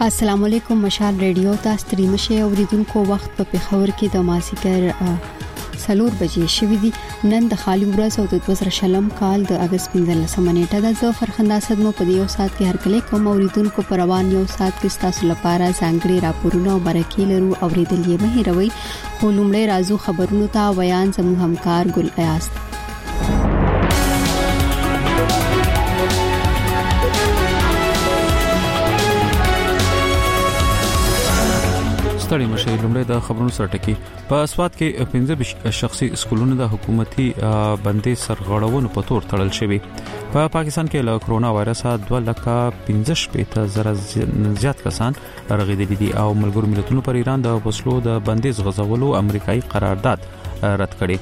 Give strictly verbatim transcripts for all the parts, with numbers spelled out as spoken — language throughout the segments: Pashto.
السلام علیکم مشال ریډیو ته ستړي مشه اوریدونکو وخت په پیښور کې د مازیګر سلور بجې شوې دي. نن د خالي ورځ او د دوه زره شلم کال د اگست پنځلسمه نیټه د ظفر خندا صدمو په یو سات کې هر کله کوم اوریدونکو پر روان یو سات کې تاسو لپاره ځانګړي راپورونه او برکې لرو اوریدل یې مه هیروئ. خو لومړی راځو خبرونو ته. ویان زموږ همکار ګل ایاز. ستړي مشه لومړی د خبرونو سره ټکی. په اسوات کې پنځه شخصي سکولونو د حکومتي بندي سرغړونو په تور تړل شوی. په پاکستان کې له کرونا وایرس دوه لکه پنځه شپږ زره زیات کسان رغیدلي دي او ملګرو ملتونو پر ایران د وسلو د بندیز غځولو امریکایي قرارداد رد کړی.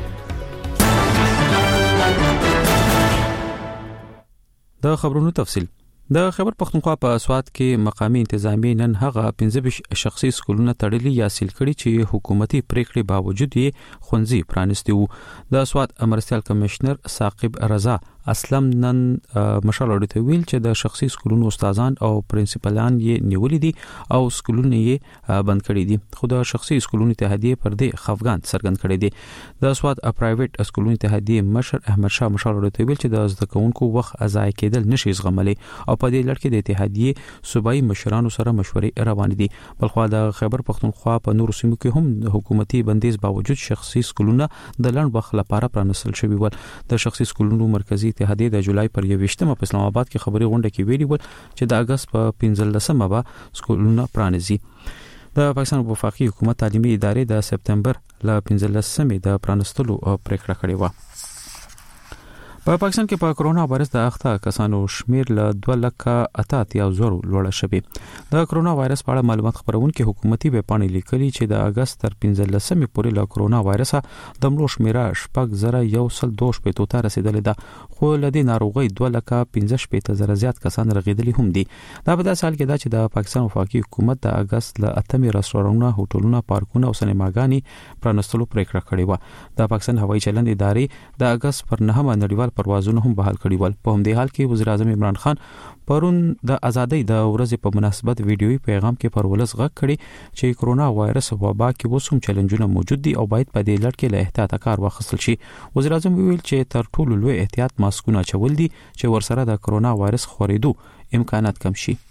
د خبرونو تفصیل. د خیبر پختونخوا په اسوات کې مقامی انتظامی نن هغه پنځه شخصي سکولونه تړلي یا سیل کړي چې حکومتي پریکړې باوجود یې خونځي پرانستي وو. د اسوات مرستيال کمشنر ثاقب رضا اسلم نن مشال اورته ویل چې د شخصي سکولونو استادان او پرنسپلان یې نیولې دي او سکولونه یې بند کړي دي. خو د شخصي سکولونو اتحادیه پر دې خفقان څرګند کړي دي. د اسوات پرایویټ سکولونو اتحادیه مشر احمد شاه مشال اورته ویل چې د زده کوونکو وخت ضایع کېدل نشي زغملي او په دې لړ کې د اتحادیه صوبایي مشرانو سره مشورې روان دي. بلخو د خیبر پختونخوا په نورو سیمو کې هم حکومتي بندیز باوجود شخصي سکولونه د لړ وخت لپاره پرانستل شوي ول. د شخصي سکولونو مرکزی اتحادیه د جولای پر یوویشتمه په اسلام آباد کې خبري غونډه کې ویلي ول چې د اگست په پنځلسمه به سکولونه پرانیزي. د پاکستان وفاقي حکومت تعلیمي ادارې د سپتمبر ل پنځلسمه د پرانستلو پریکړه کړې و. په پاکستان کې په کرونا وایرس د اخته کسانو شمیر له دوه لکه اته اتیا زره لوړ شوی. د کرونا وایرس په اړه معلومات خبرونکو حکومتي به پاڼې لیکلي چې د اگست تر پنځلسمه پورې له کرونا وایرس د مړو شمیر شپږ زره یو سل دوه شپږ ته رسیدلې ده. خو له دې ناروغي دوه لکه پنځه شپږ زره زیات کسان رغیدلي هم دي. دا په داسې حال کې ده چې د پاکستان وفاقي حکومت د اگست له اتمه رستورانونه، هوټلونه، پارکونه او سینماګانې پرانستلو پریکړه کړې و. د پاکستان هوایي چلند ادارې د اگست پر نهمه نړیوال پروازونه هم بحال کړي ول. په همدې حال کې وزیر اعظم عمران خان پرون د ازادۍ د ورځې په مناسبت ویډیوي پیغام کې پر ولس غږ کړي چې کرونا وایرس وبا کې وسوم چیلنجونه موجود دي او باید په دې لړ کې له احتیاط کار واخیستل شي. وزیر اعظم ویل چې تر ټولو لوی احتیاط ماسکونه چول دي چې ورسره د کرونا وایرس خورېدو امکانات کم شي.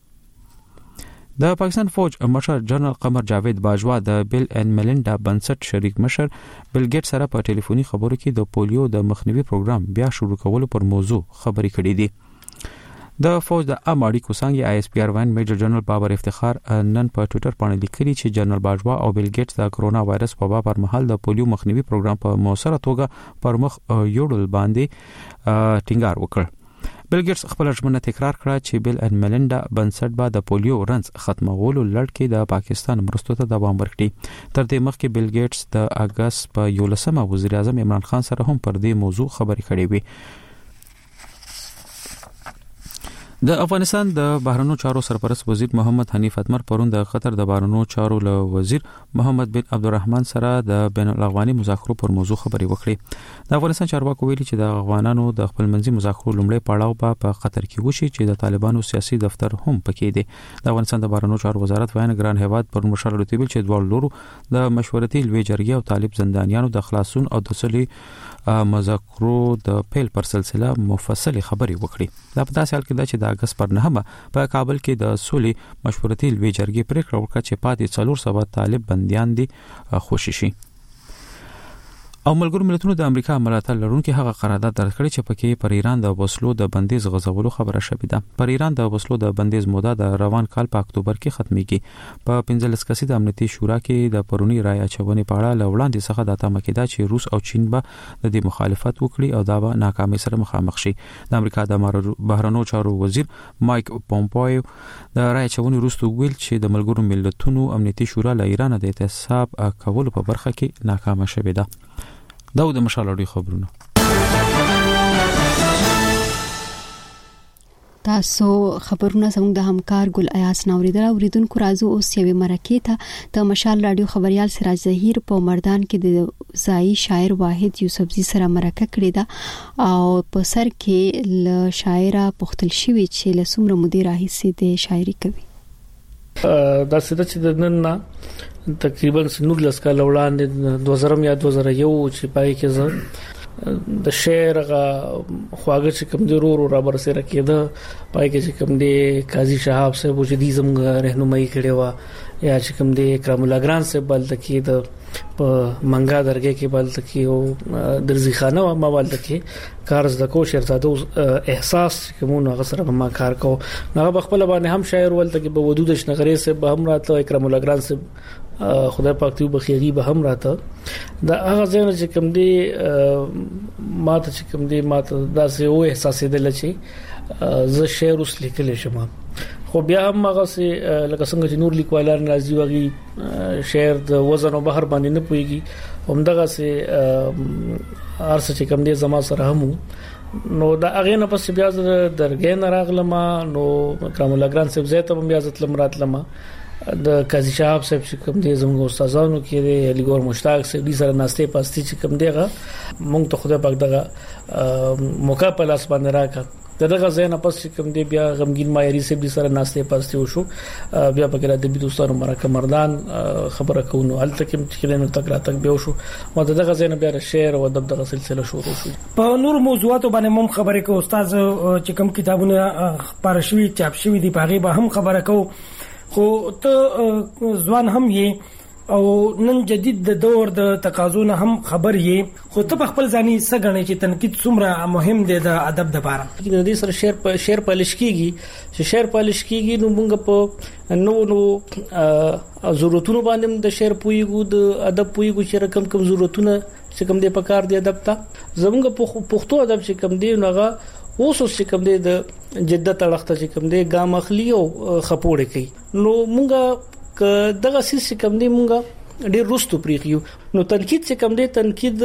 د پاکستان فوج مشر جنرال قمر جاوید باجوا د بیل ان میلنډا بنسټ شریک مشر بیل ګیټس سره په ټلیفوني خبرو کې د پولیو د مخنیوي پروګرام بیا شروع کولو پر موضوع خبرې کړې دي. د فوج د عام اړیکو څنګه آی اس پی آر ون میجر جنرال بابر افتخار نن په ټوئیټر باندې لیکلي چې جنرال باجوا او بیل ګیټس د کرونا وایرس په وبا پر مهال د پولیو مخنیوي پروګرام په موثره توګه پر مخ یوړل باندې ټینګار وکړ. بیل ګیټس خپل ژمنه تکرار کړه چې بیل ان میلنډا بنسټ به د پولیو رنځ ختمولو لړ کې د پاکستان مرستو ته دوام ورکړي. تر دې مخکې بیل ګیټس د اگست په یولسمه وزیر اعظم عمران خان سره هم پر دې موضوع خبرې کړې وې. د افغانستان د بهرنیو چارو سرپرست وزیر محمد حنیف اتمر پرون د قطر د بهرنیو چارو له وزیر محمد بن عبدالرحمن سره د بین الاقوامي مذاکرو پر موضوع خبرې وکړې. د افغانستان چارواکو ویلي چې د افغانانو د خپلمنځي مذاکرو لومړی پړاو په پا قطر کې وشي چې د طالبانو سیاسي دفتر هم پکې دی. د افغانستان د بهرنیو چارو وزارت وایي ګران هیواد پر مشر رتبیل چې دوه لورو د مشورتي لوی جرګې او طالب زندانیانو د خلاصون او د صلحي مذاکرو د پیل پر سلسله مفصل خبرې وکړي. دا په داسې حال کې ده چې د اگست پر نهمه په کابل کې د صلحي مشورتي لوی جرګې پریکړه وکړه چې پاتې څلور سوه طالب بنديان دي خوشي شي. او ملګرو ملتونو د امریکا ملاتړ لرونکي هغه قرارداد درک کړی چې پکې پر ایران د وسلو د بندیز غځولو خبره شوې ده. پر ایران د وسلو د بندیز موده د روان کال په اکتوبر کې ختميږي. په پنځلس کسیز امنیتي شورا کې د پرونی رای اچونې په اړه لوړاندې څخه د تمه کېده چې روس او چین به د دې مخالفت وکړي او دا به ناکامۍ سره مخامخ شي. د امریکا د بهرنیو چارو وزیر مایک پومپیو د رای اچونې وروسته ویل چې د ملګرو ملتونو امنیتي شورا له ایران د احتساب کولو په برخه کې ناکامه شوې ده. دا د مشال اړیکو خبرونه. تاسو خبرونه زموږ د همکار ګل ایاز نوریدل اوریدونکو راځو اوس یوې مرکې ته د مشال رادیو خبريال سراج ظهیر په مردان کې د ځای شاعر واحد یوسفزي سره مرکه کړې ده او په سر کې ل شاعره پختل شوی چې له څومره مدیر راهیسي د شاعري کوي. دا څه چې نن نه تقریبا نولس کال وړاندې دوه زره یا دوه زره یو چې پای کې زه د شعر غا خواږه چې کوم دی ورو را برسره کېده پای کې چې کوم دی قاضي شهاب صاحب چې دې زموږ رهنمایي کړې و یا چې کوم دی اکرام الله ګران صاحب بل تکي د په منګا درګه کې بل تکي او درزي خانه او موال تکي کارز د کو شهرزاده احساس کومو غسر ما کار کو هغه خپل باندې هم شاعر ول تکي په ودود شنغری صاحب به هم راته اکرام الله ګران صاحب خدای پاک ته بخیری به هم راته دا هغه ځای چې کوم دی ماته چې کوم دی ماته دا سه او احساس دل چې ز شعر اوس لیکل شم خو بیا هم هغه سه لکه څنګه چې نور لیکوالان راځي وغي شعر د وزن او بحر باندې نه پويږي همدغه سه ارڅ چې کوم دی زما سره هم نو دا هغه نه پس بیا درګې نه راغلم نو کرام الله ګران صاحب زه ته بیا ځتلم راتلم د قاضي شهاب صاحب چې کوم دي زموږ استادانو کې دی علي ګور مشتاق صاحب دي سره ناشته پاستي چې کوم دیغه مونږ ته خدای پاک دغه موقع په لاس باندې راکړه دغه ځای نه پس چې کوم دی بیا غمگین مایری صاحب دي سره ناشته پاستي وشو بیا په کې د دوستانو مرکه مردان خبره کوو هل تک چې نو تک را تک به وشو او دغه ځای نه بیا شعر او ادب دغه سلسله شروع شو په نور موضوعات باندې مم خبره کوو استاد چې کوم کتابونه پارشوي چاپ شوی دي په هغه به هم خبره کوو خو ته ځوان هم یې او نن جدید د دور د تقاضو نه هم خبر یې خو ته په خپل ځاني سګنې چې تنقید څومره مهم دی د ادب لپاره د دې سره شعر په شعر پالش کیږي چې شعر پالش کیږي نو موږ په نو نو ضرورتونو باندې د شعر پویګو د ادب پویګو چې رقم کم ضرورتونه چې کوم دی په کار دی ادب ته زموږ په پښتو ادب چې کوم دی نو هغه اوس چې کوم دی د جدت اړخته چې کوم دی ګام اخلي او خپوړې کوي نو مونږه دغه سیس کوم دی مونږه ډېر روستو پریخیو نو تنقید چې کوم دی تنقید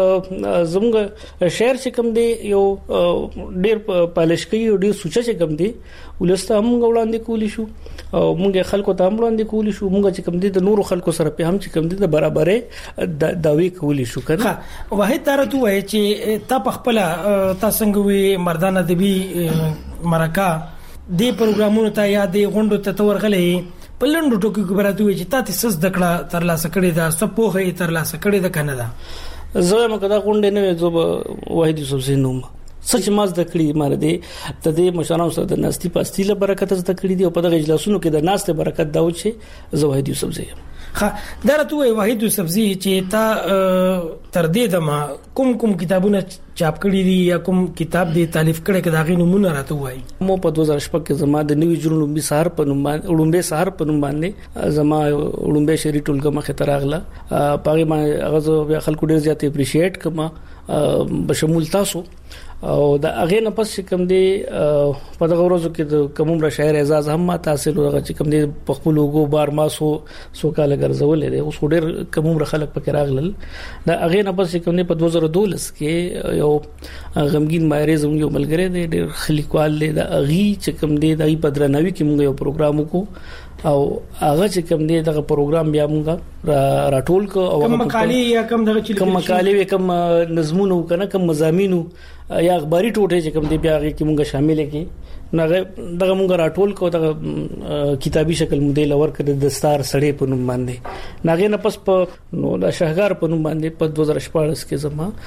زموږ شعر چې کوم دی یو ډېر پالش کوي او ډېر سوچ چې کوم دی ولسته هم وړاندې کولی شو او مونږه خلکو ته هم وړاندې کولی شو مونږ چې کوم دی د نورو خلکو سره په هم چې کوم دی د برابرې داوی کولی شو کنه واحد ترته وای چې تا په خپل تاسو څنګه وی مردان ادبي مرکه دی پروګرامونو ته یا دی غونډو ته تورغلې په لندو ټکو کې براتوي چې تاسو سس دکړه تر لاسه کړی دا سپوخه تر لاسه کړی د کنه دا زه مکه دا غونډه نه زوب واحد یوسف زینوم سچ ماز د کړی مار دی ته د مشرانو سره د نستی پاستي له برکت زده کړی دی او په دغه اجلاسونو کې د ناسته برکت دا و چې زه واحد یوسف زیم ښه درته وای واحد یوسف زی چې تا تر دې دما کوم کوم کتابونه چاپ کړی دي یا کوم کتاب دی تالیف کړی کدا غي نمونه راته وای مو په دوه زره شپږ کې زما د نوی جوړ لومبي سهار په نوم باندې لومبي سهار په نوم باندې زما لومبي شری ټولګه مخه تراغله پاره ما هغه خلکو ډیر زیات اپریشیټ کما بشمول تاسو او دا اغه نه پس کوم دی په دغه ورځو کې د کوم را شاعر اعزاز هم ما تحصیل ورغه چې کوم دی په خپل لوګو بار ما سو سو کال ګرځولې دی اوس ډېر کوم را خلک پکې راغلل دا اغه نه پس کوم دی په دوه زره دولس کې یو غمگین مایری زموږ یو ملګری دی ډېر خلیقوال دی دا اغي چې کوم دی دای په درنوي کې موږ یو پروګرام وکړو او هغه چې کوم دی دغه پروګرام بیا موږ راټول کو او کوم مقالې یا کوم دغه چې کوم مقالې کوم نظمونو کنه کوم مضامینو یا اخباري ټوټه چې کوم دی بیا هغه کې موږ شامل کړي نو دغه موږ راټول کو دغه کتابي شکل مودې لور کړ د دستار سړې په نوم باندې ناغه نه پس په نو د شهګار په نوم باندې په دوه زره شپږ کې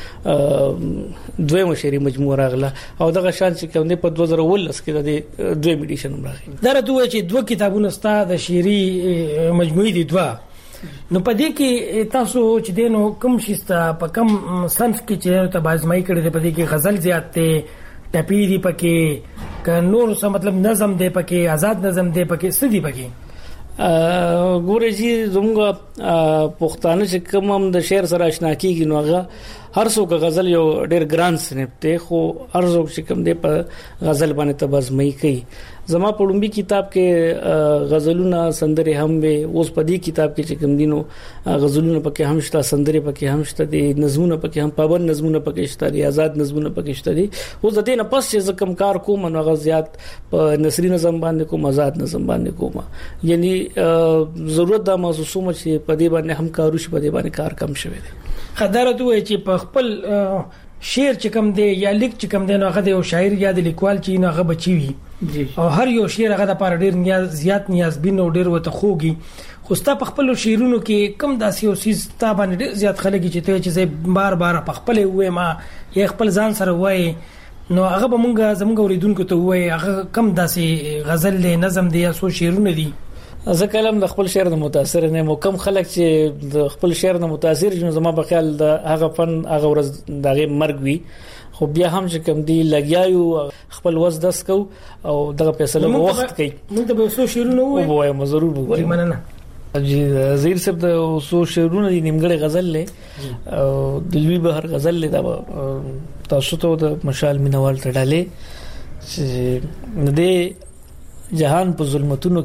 زما دویمه شعري مجموعه راغله او دغه شان چې کوم دی په دوه زره ولس کې د دویم ایډیشن راغی دا راته چې دوه کتابونه ستا د شعري مجموعې دي دوه نو پدې کې تاسو چې دینو کوم شستا په کم صنف کې چې ته بازمای کړی دی پدې کې غزل زیات ته ټپی دی پکې ک نور څه مطلب نظم دی پکې آزاد نظم دی پکې سدي پکې ګورې چې زموږ پښتانه چې کوم هم د شعر سره آشنا کیږي نو هغه هر څوک غزل یو ډېر ګران سنپ ته خو هر څوک چې کوم دی په غزل باندې تبازمای کوي زما په لومبي کتاب کې غزلونه سندره هم وي اوس په دې کتاب کې چې کوم دینو غزلونه پکې هم شته سندره پکې هم شته دي نظمونه پکې هم پابند نظمونه پکې شته دي آزاد نظمونه پکې شته دي اوس د دې نه پس چې کم کار کوم نو غزيات په نثري نظم باندې کوم آزاد نظم باندې کوم یعنی ضرورت دا محسوسوم چې په دې باندې هم کارو شي په دې باندې کار کم شوی دی خدای ته وایي چې په خپل شعر چې کوم دی یا لیک چې کوم دی نو هغه د یو شاعر یا د لیکوال چې نه هغه بچي وي او هر یو شعر هغه د پاره ډیر نیاز زیات نیاز بین او ډیر وته خوږي خو ستا په خپل شعرونو کې کم داسې او سیس تا باندې زیات خلک چې ته چې بار بار په خپل وې ما یا خپل ځان سره وای نو هغه به مونږه زموږ اوریدونکو ته وای هغه کم داسې غزل له نظم دی یا سو شعرونه دي زه کلم د خپل شعر نه متاثر نه مو کم خلک چې د خپل شعر نه متاثر جن زما په خیال د هغه فن هغه ورځ دغه مرګ وی خو بیا هم چې کم دی لګیاو خپل وس دس کو او دغه فیصله وخت کوي موږ ته به سو شعرونه وای وای مو ضرور وای مننه جی زیر صاحب د سو شعرونه د نیمګړی غزل له او د لوی بهر غزل له دا تاسو ته د مشال مینوال تړاله چې د جهان په ظلمتونو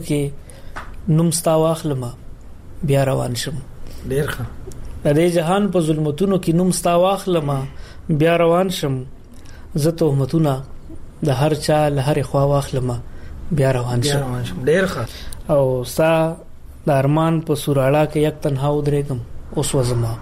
کې نوم ستا واخلم بیا روان شم ډیر ښه د دې جهان په ظلمتونو کې نوم ستا واخلم بیا روان شم زه تهمتونه د هر چا له هر خوا واخلم بیا روان شم ډیر ښه او ستا د ارمان په سوراړه کې یک تنها ودرېګم اوس وزما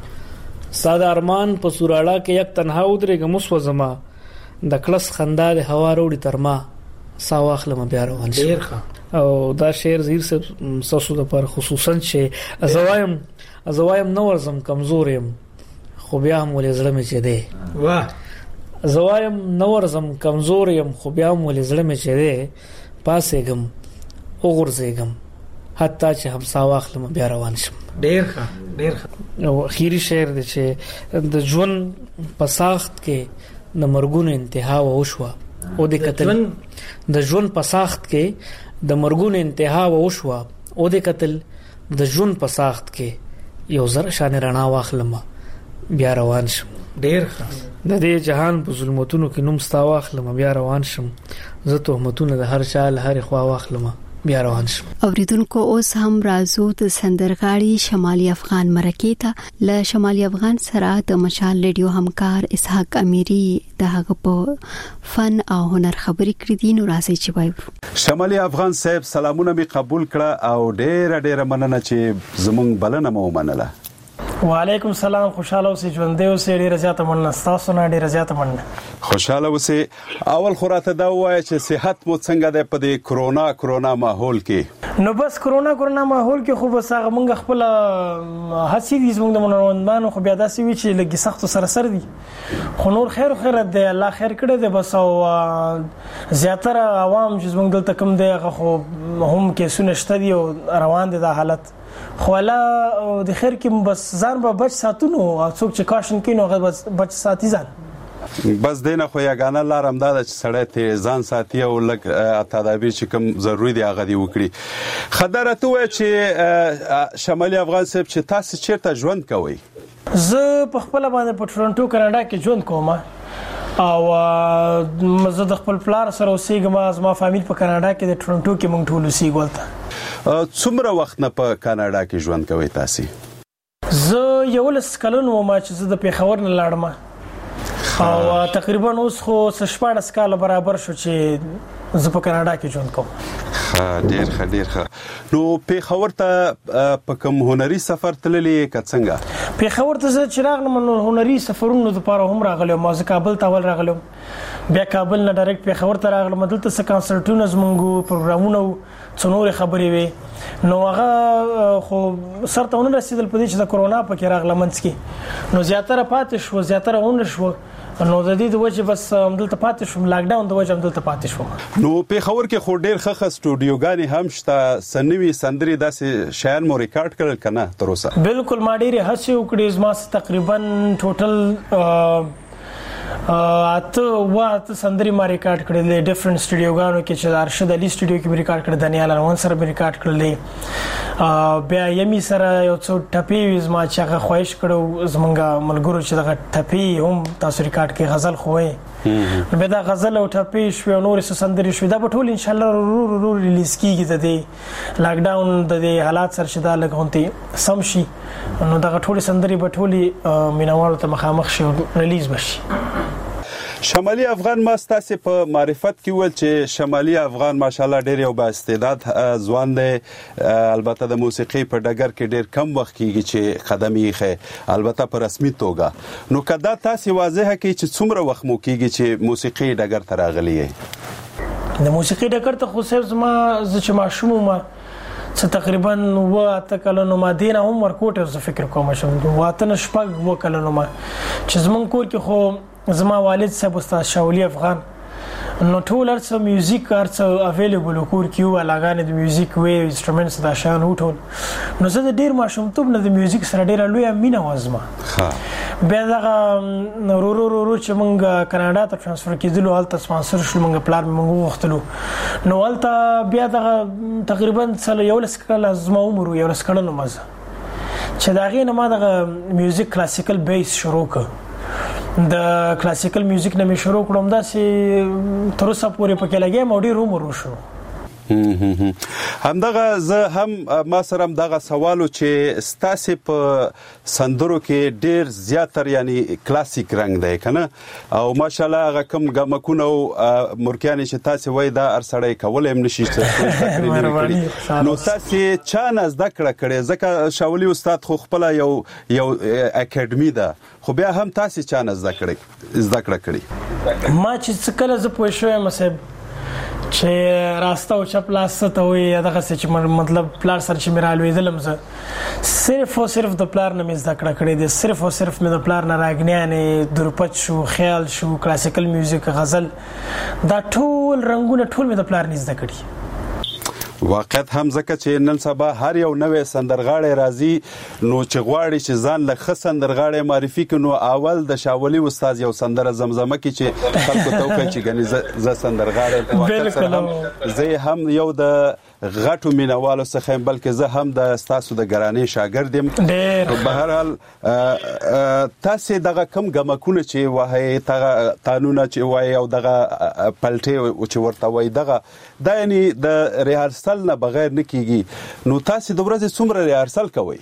ستا د ارمان په سوراړه کې یک تنها ودرېګم اوس وزما د کلس خندا د هوا وروړي تر ما سا واخلم بیا روان شم ډیر ښه او دا شعر زیر صاحب ساسو د پر خصوصا چې ازوایم ازوایم نو ورزم کمزور يم خو بیا هم ولې زړه مې چي دی واه ازوایم نو ورزم کمزور يم خو بیا هم ولې زړه مې چي دی پاسېګم وګرځېګم حتی چې هم سا واخلم بیا روان شم ډیر ښه ډیر ښه او اخیری شعر دی چې د ژوند په ساخت کې د مرګونو انتها وشوه او د قتل د ژوند په ساخت کې د مرګونو انتها وشوه او د قتل د ژوند په ساخت کې یو زر شان رڼا واخلم بیا روان شم ډیر ښه د دې جهان په ظلمتونو کې نوم ستا واخلم بیا روان شم زه تهمتونه د هر چا له هر خوا واخلم بیا روان شم اوریدونکو اوس هم راځو د سندرغاړي شمالي افغان مرکې ته له شمالي افغان سره د مشال ریډیو همکار اسحاق امیری د هغه په فن او هنر خبرې کړې دي نو راځي چې وایو شمالي افغان صاحب سلامونه می قبول کړه او ډېر ډېر مننه چې زمونږ بلنه مو منله وعلیکم السلام خوشاله اوسې ژوند دی اوسې ډیره زیاته مننه تاسو نه ډیره زیاته مننه خوشاله اوسې اول خوراته دا وایي چې صحت مو څنګه ده په دې کرونا کرونا ماحول کې نو بس کرونا کرونا ماحول کې خو بس هغه مونږ خپل هڅې دي زموږ د منوندانو خو بیا داسې وی چې لګي سخت سره سره دي خو نور خیر خیر دی الله خیر کړی دی بس او زیاتره عوام چې زموږ دلته کم دی هغه خو هم کې سنشته دي او روان دي د حالت خو الله د خیر کې بس ځان به بچ ساتونو او څوک چې کاشن کینو هغه بس بچ ساتي ځان بس دینه خو یګانه لارم دا چې سړی ته ځان ساتي او لګ تدابیر چې کوم ضروری دی هغه دی وکړي خبره ته چې شمالي افغان صاحب چې تاسو چیرته ژوند کوئ زه په خپل باندې په ټورنټو کاناډا کې ژوند کوم او زه د خپل پلار سره اوسېږم زما فامیل په کاناډا کې د ټورنټو کې مونږ ټول اوسېږو ولته څومره وخت نه په کاناډا کې ژوند کوئ تاسو زه یو لس کلن وم چې زه د پیښور نه لاړم او تقریبا اوس خو شپږ کال برابر شو چې زه په کاناډا کې ژوند کوم ډیر ښه ډیر ښه نو پیښور ته په کوم هنري سفر تللی که څنګه پیښور ته چې راغلم نو هنري سفرونو لپاره هم راغلم ما زه کابل ته ول راغلم بیا کابل نه ډایرکټ پیښور ته راغلم دلته څه کانسرټونه زمونږ پروګرامونه څنوري خبرې وي نو هغه خو سرته ونه رسیدل په دې چې د کرونا په کې راغله منځ کې نو زیاتره پاتې شو زیاتره ونه شو نو د دې د وجه بس دلته پاتې شوم لاک ډاون د وجه دلته پاتې شوم نو پیښور کې خو ډېر ښه سټوډیوګانې هم شته سنوي سندري داسې شایان مو ریکارډ کړل کنه تر اوسه بالکل ما ډېر هڅه وکړې زما تقریبا ټوټل اته واته سندري ما ریکارډ کړل ډیفرنٹ سټوډیوګانو کې چې ارشد علي سټوډیو کې ریکارډ کړل دانیال روان سره ریکارډ کړل بیا یمي سره یو څو ټپي زما چې هغه خواهش کړو زمونږ ملګرو چې دغه ټپي هم تاسو ریکارډ کې غزل خوې نو به دا غزل او ټپي شو نور څه سندري شو دا په ټول ان شاء الله رو رو ریلیز کیږي د دې لاک ډاون د دې حالات سره شدا لګونتي سم شي نو دا ټول سندري په ټولي مینوالو ته مخامخ شي ریلیز بشي شمالي افغان ما ستاسو په معرفت کې ول چې شمالي افغان ماشاءالله ډېر یو با استعداد ځوان دی البته د موسیقي په ډګر کې ډېر کم وخت کېږي چې قدم یې خې البته په رسمي توګه نو کدا تاسو واضحه کې چې څومره وخت مو کېږي چې موسیقي ډګر ته راغلی یې د موسیقي ډګر ته خو صرف ما زه چې ماشوم ما څه تقریبا واته کلونو ما دینه هم ورکوټ زه فکر کوم چې واته نشپګ و کلونو ما چې زمون کور کې خو زما والد صاحب استاد شاولی افغان نو ټول ارڅ میوزیک ارڅ اویلیبل کور کې و علاوه د میوزیک وی انسټرومنټس دا شان وټول نو زه د ډیر ماشوم ته نه د میوزیک سره ډیر لوی مینه وزما بیا دا رو رو رو چې مونږ کاناډا ته ترانسفر کیدلو هلته سپانسر شو مونږ پلان مونږ وختلو نو هلته بیا دا تقریبا څل یو لس کال زما عمر یو لس کال نو مزه چې دا غي نه ما د میوزیک کلاسیکل بیس شروع کړ د کلاسیکل میوزیک نه مې شروع کړم دا چې تر اوسه پورې پکې لګې مو ډیر عمر وشو همدغه زه هم ما سره هم دغه سوالو چې ستاسو په سندرو کې ډیر زیاتر یعنی کلاسیک رنگ دی کنه او ماشاءالله هغه کوم غمکونه او مرکیان چې تاسو وای دا ارسړی کول هم نشي نو تاسو چا نه زده کړه کړې ځکه شاولی استاد خو خپل یو یو اکیډمي ده خو بیا هم تاسو چا نه زده کړې زده کړه کړې ما چې کله زه پوه شوم مې چې راسته او چپ لاس ته وي دغه چې مطلب پلار سره چې میرا لویدلم زه صرف او صرف د پلار نه مې زده کړه کړې دي صرف او صرف مې د پلار نه راګنیانې درپچ شو خیال شو کلاسیکل میوزیک غزل دا ټول رنگونه ټول مې د پلار نه زده کړی واقعیت هم ځکه چې نن سبا هر یو نوې سندرغاړی راځي نو چې غواړي چې ځان له ښه سندرغاړی معرفي کړي نو اول د شاولی استاد یو سندره زمزمه کې چې خلکو ته وکړي چې ګنې زه سندرغاړی واقعیت سره هم زه هم یو د غټو مینوالو څخه بلکې زه هم د ستاسو د ګرانې شاګرد یم په هر حال تاسو دغه کم غمکونه چې وایي تغه قانون چې وایي او دغه پلټي چې ورته وایي دغه دا یعنی د ریهرسل نه بغیر نه کیږي نو تاسو د ورځې څومره ریهرسل کوئ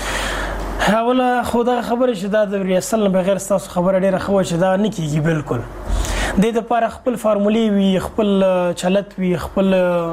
حواله خدا خبره چې دا د ریهرسل نه بغیر تاسو خبره ډیره خو چې دا نه کیږي بالکل د دې لپاره خپل فارمولې وي خپل چلت وي خپل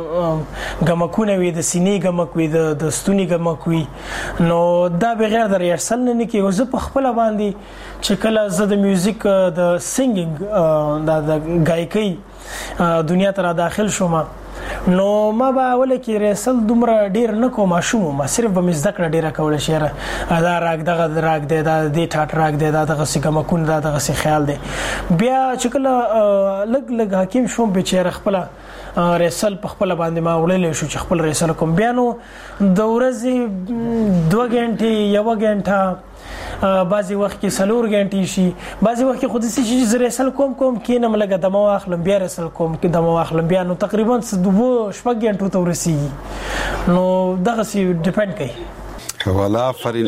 غمکونه وي د سینې غمک وي د ستوني غمک وي نو دا بغیر د ریهرسل نه کیږي زه په خپل باندې چې کله زه د میوزیک د سینګینګ د غایکی دنیا ته را داخل شوم نو ما به اول کې ریسل دومره ډیر نه کوم شوم ما صرف به مزده کړ ډیره کول شي را دا راګ دغه راګ دی دا د ټاټ راګ دی دا دغه سګه مکون دا دغه سي خیال دی بیا چې کله لګ لګ حکیم شوم به چیرې خپل ریسل په خپل باندې ما وړل شو چې خپل ریسل کوم بیا نو د ورځې دوه غنټې یو غنټه بعضی وخت کې سلور غنټې شي بعضی وخت کې خود سي چې ریسل کوم کوم کینم لګه د مو اخلم بیا ریسل کوم کې د مو اخلم بیا نو تقریبا دوه شپږ غنټو ته ورسیږي نو دغه سي ډیپند کوي ولا فرین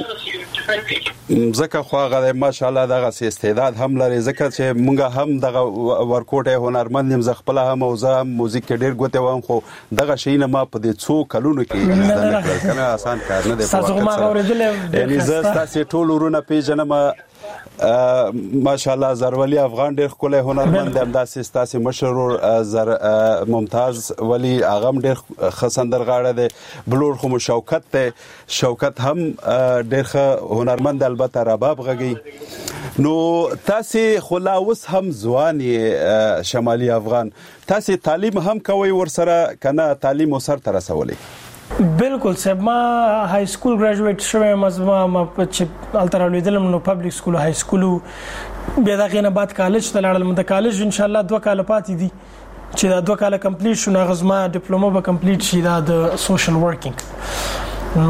زکه خو هغه ماشاءالله دغه استعداد هم لري زکه چې مونږه هم دغه ورکوټه هنرمند نیم زغپله هم او زه موزیک ډیر ګوته وم خو دغه شی نه ما په دې څو کلونو کې زده کړل کنه آسان کار نه دی تاسو ما اوریدل یعنی زه تاسو ټول ورونه پیژنم ماشاءالله زرولی افغان ډیر خلک هنرمند هم داسې تاسو مشهور زر ممتاز ولی اغم ډیر خسندرغاړه دی بلور خو شوکت ته شوکت هم ډیر هنرمند البته رباب غږی نو تاسو خلاوس هم ځواني شمالي افغان تاسو تعلیم هم کوي ورسره کنه تعلیم وسر تر رسولې بالکل سب ما های سکول ګریجویټ شوم ما ما چې الترالویدلم نو پبلک سکول های سکول بیا دا غینه بعد کالج ته لاړم د کالج ان شاء الله دوه کال پاتې دي چې دا دوه کال کمپلیټ شونه غزما ډیپلوما به کمپلیټ شي دا د سوشل ورکینګ نو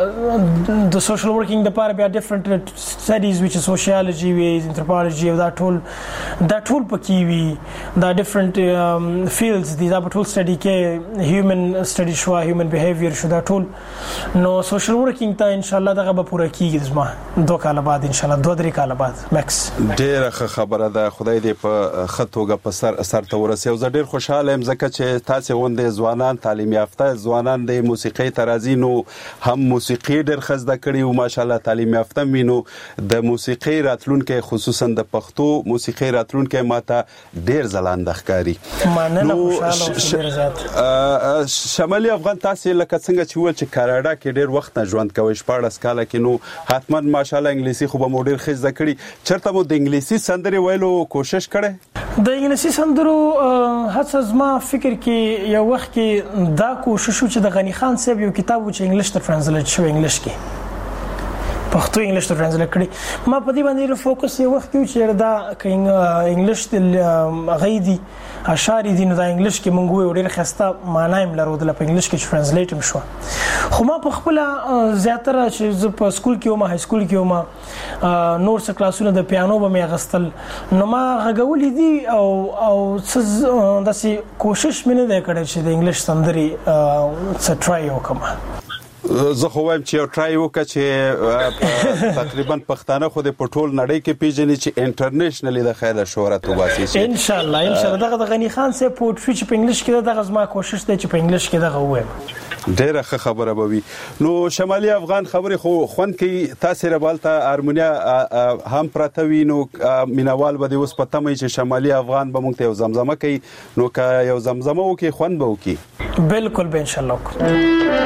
د سوشل ورکینګ د لپاره بیا ډیفرنٹ سټډیز which is sociology وی anthropology دا ټول دا ټول پکې وی دا ډیفرنٹ فیلډز دي دا ټول سټډي کې هیومن سټډي شو هیومن بیهیویر شو دا ټول نو سوشل ورکینګ ته ان شاء الله دغه به پوره کیږي زما دوه کال بعد ان شاء الله دوه درې کال بعد ماکس ډیره خبره ده خدای دې په خطوګه په سر سر ته ورسې زه ډیر خوشاله یم ځکه چې تاسو غونډې ځوانان تعلیم یافته ځوانان د موسیقي ترازی نو هم موسیقي ډېر خزده کړي او ماشاءالله تعلیم یافته وینو د موسیقي راتلونکو خصوصا د پښتو موسیقي راتلونکو ماته ډېر زلاند ښکاری. مننه خوشاله شمالي افغان تاسو لکه څنګه چې ول چې کاناډا کې ډېر وخت نه ژوند کوي شپږ کاله کې نو حتما ماشاءالله انګلیسي خو به مو ډېر خزده کړي. چرته مو د انګلیسي سندري ویلو کوشش کړي؟ د انګلیسي سندرو هڅه زما فکر کې یو وخت کې دا کوشش چې د غنی خان صاحب یو کتاب چې انګلیش ته ترانسلیټ شو انګلیش کې پښتو انګلیش ته ترانسلیټ کړي ما په دې باندې فوکس یو وخت کې چې دا انګلیش د غیدي اشعار دي نو د انګلیش کې مونږ وې ډېر خسته معنی هم لرو د انګلیش کې ترانسلیټ هم شو خو ما په خپل زیاتره چې زه په سکول کې وم های سکول کې وم نور څه کلاسونه د پیانو به مې غستل نو ما غږولې دي او او څه داسې کوشش مې نه دی کړی چې د انګلیش سندري څه ټرای وکړم. زه خو وایم چې یو ټرای وکړه چې تقریبا پښتانه خو د پټول نړۍ کې پیژني چې انټرنیشنلی د خیره شهرت وباسي ان شاء الله ان شاء الله دغه د غنی خان سه پورټری چې په انګلیش کې دغه زما کوشش دی چې په انګلیش کې دغه وایم ډیره ښه خبره به وي. نو شمالي افغان خبرې خو خوند کې تاسو ربالته هارمونیا هم پراته وي نو مینوال به د اوس پته مې چې شمالي افغان به مونږ ته یو زمزمه کوي نو که یو زمزمه وکي خوند به وکي. بالکل به ان شاء الله.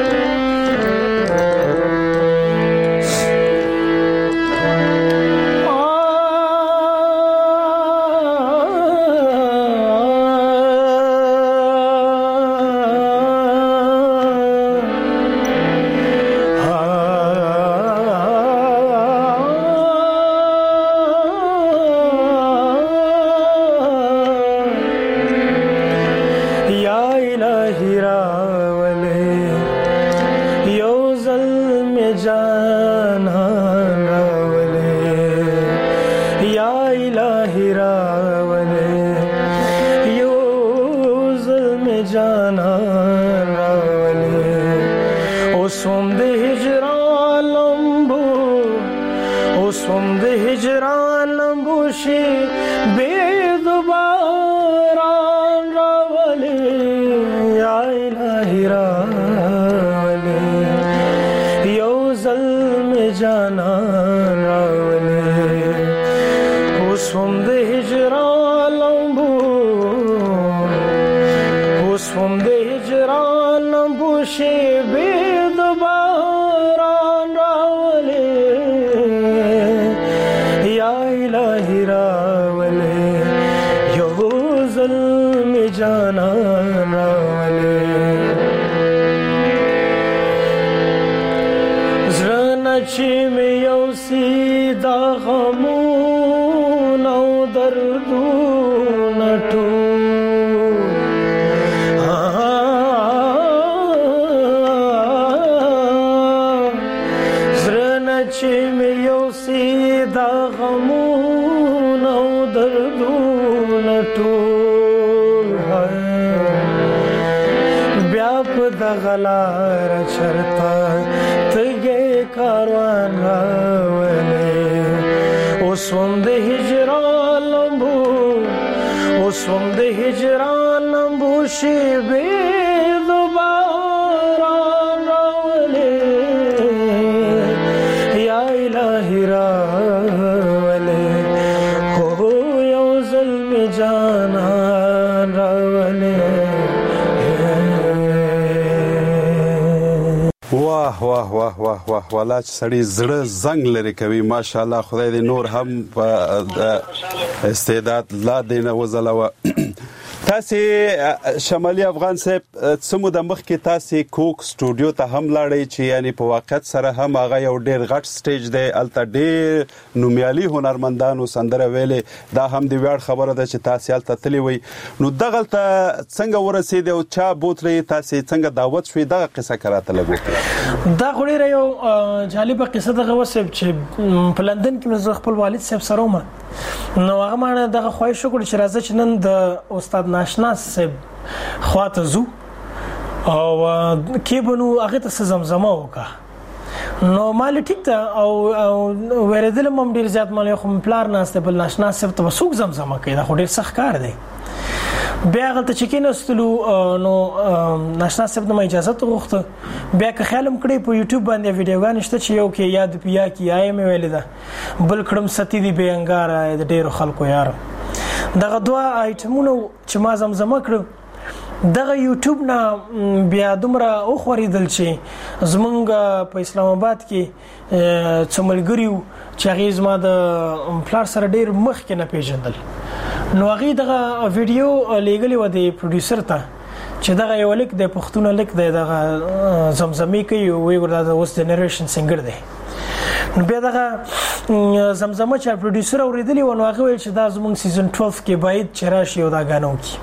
غلار چرتا تگے کاروان راولے اوسوم د هجران لمبو اوسوم د هجران لمبو شی بے دوبارہ راولے یا الہی راولے ہو یو ظلم جانا راولے. واه واه واه واه واه ولا چې سړی زړه زنګ لري کوي ماشاءالله خدای دې نور هم استعداد لا دینه وزلوه. تاسو شمالي افغان صاحب څومره د مخ کې تاسو کوک سټوډیو ته هم لاړی چې یعنی په واقعیت سره هم هغه یو ډیر غټ سټیج دی الته ډیر نومیالي هنرمندانو سندره ویلې دا هم د ویاړ خبره ده چې تاسو الته تللی وي نو دغه ته څنګه ورسېد او چا بوتلې تاسو څنګه دعوت شوې دغه قصه کراته لګو. دا خو ډیره یو جالبه قصه ده غوسب چې په لندن کې مې خپل والد صاحب سره ومه نو هغه ما دغه خواهش وکړ چې راځه چې نن د استاد ناشنا صاحب خواته زو او کې بنو هغه ته زمزمه وکړه نو مال ټیک ته او ورېدل مم ډیر زیات مال خو پلار ناشته بل ناشنا صاحب ته وسوک زمزمه کوي دا خو ډیر سخت کار دی بیا غلطه چې کېناستلو نو ناشنا صاحب نه اجازه غوښته بیا که خیالم کړی په یوټیوب باندې ویډیوګان شته چې یو کې یاد پیا کې آی مې ویل ده بل کړم ستی دی به انګار د ډیرو خلکو یار دغه دوه آیټمونو چې ما زمزمه کړ دغه یوټیوب نه بیا دومره او خوریدل چې زمونږ په اسلام آباد کې څوملګریو چې هغه زما د پلار سره ډیر مخ کې نه پیژندل نو هغه دغه ویډیو لګلی و د پروډوسر ته چې دغه یو لیک د پښتون لیک د دغه زمزمې کوي وی ورته د اوس جنریشن سنگر دی نو بیا دغه زمزمه چې پروډوسر اوریدلی و نو هغه ویل چې دا زموږ سیزن دوه کې باید چې راشي او دا غانو کی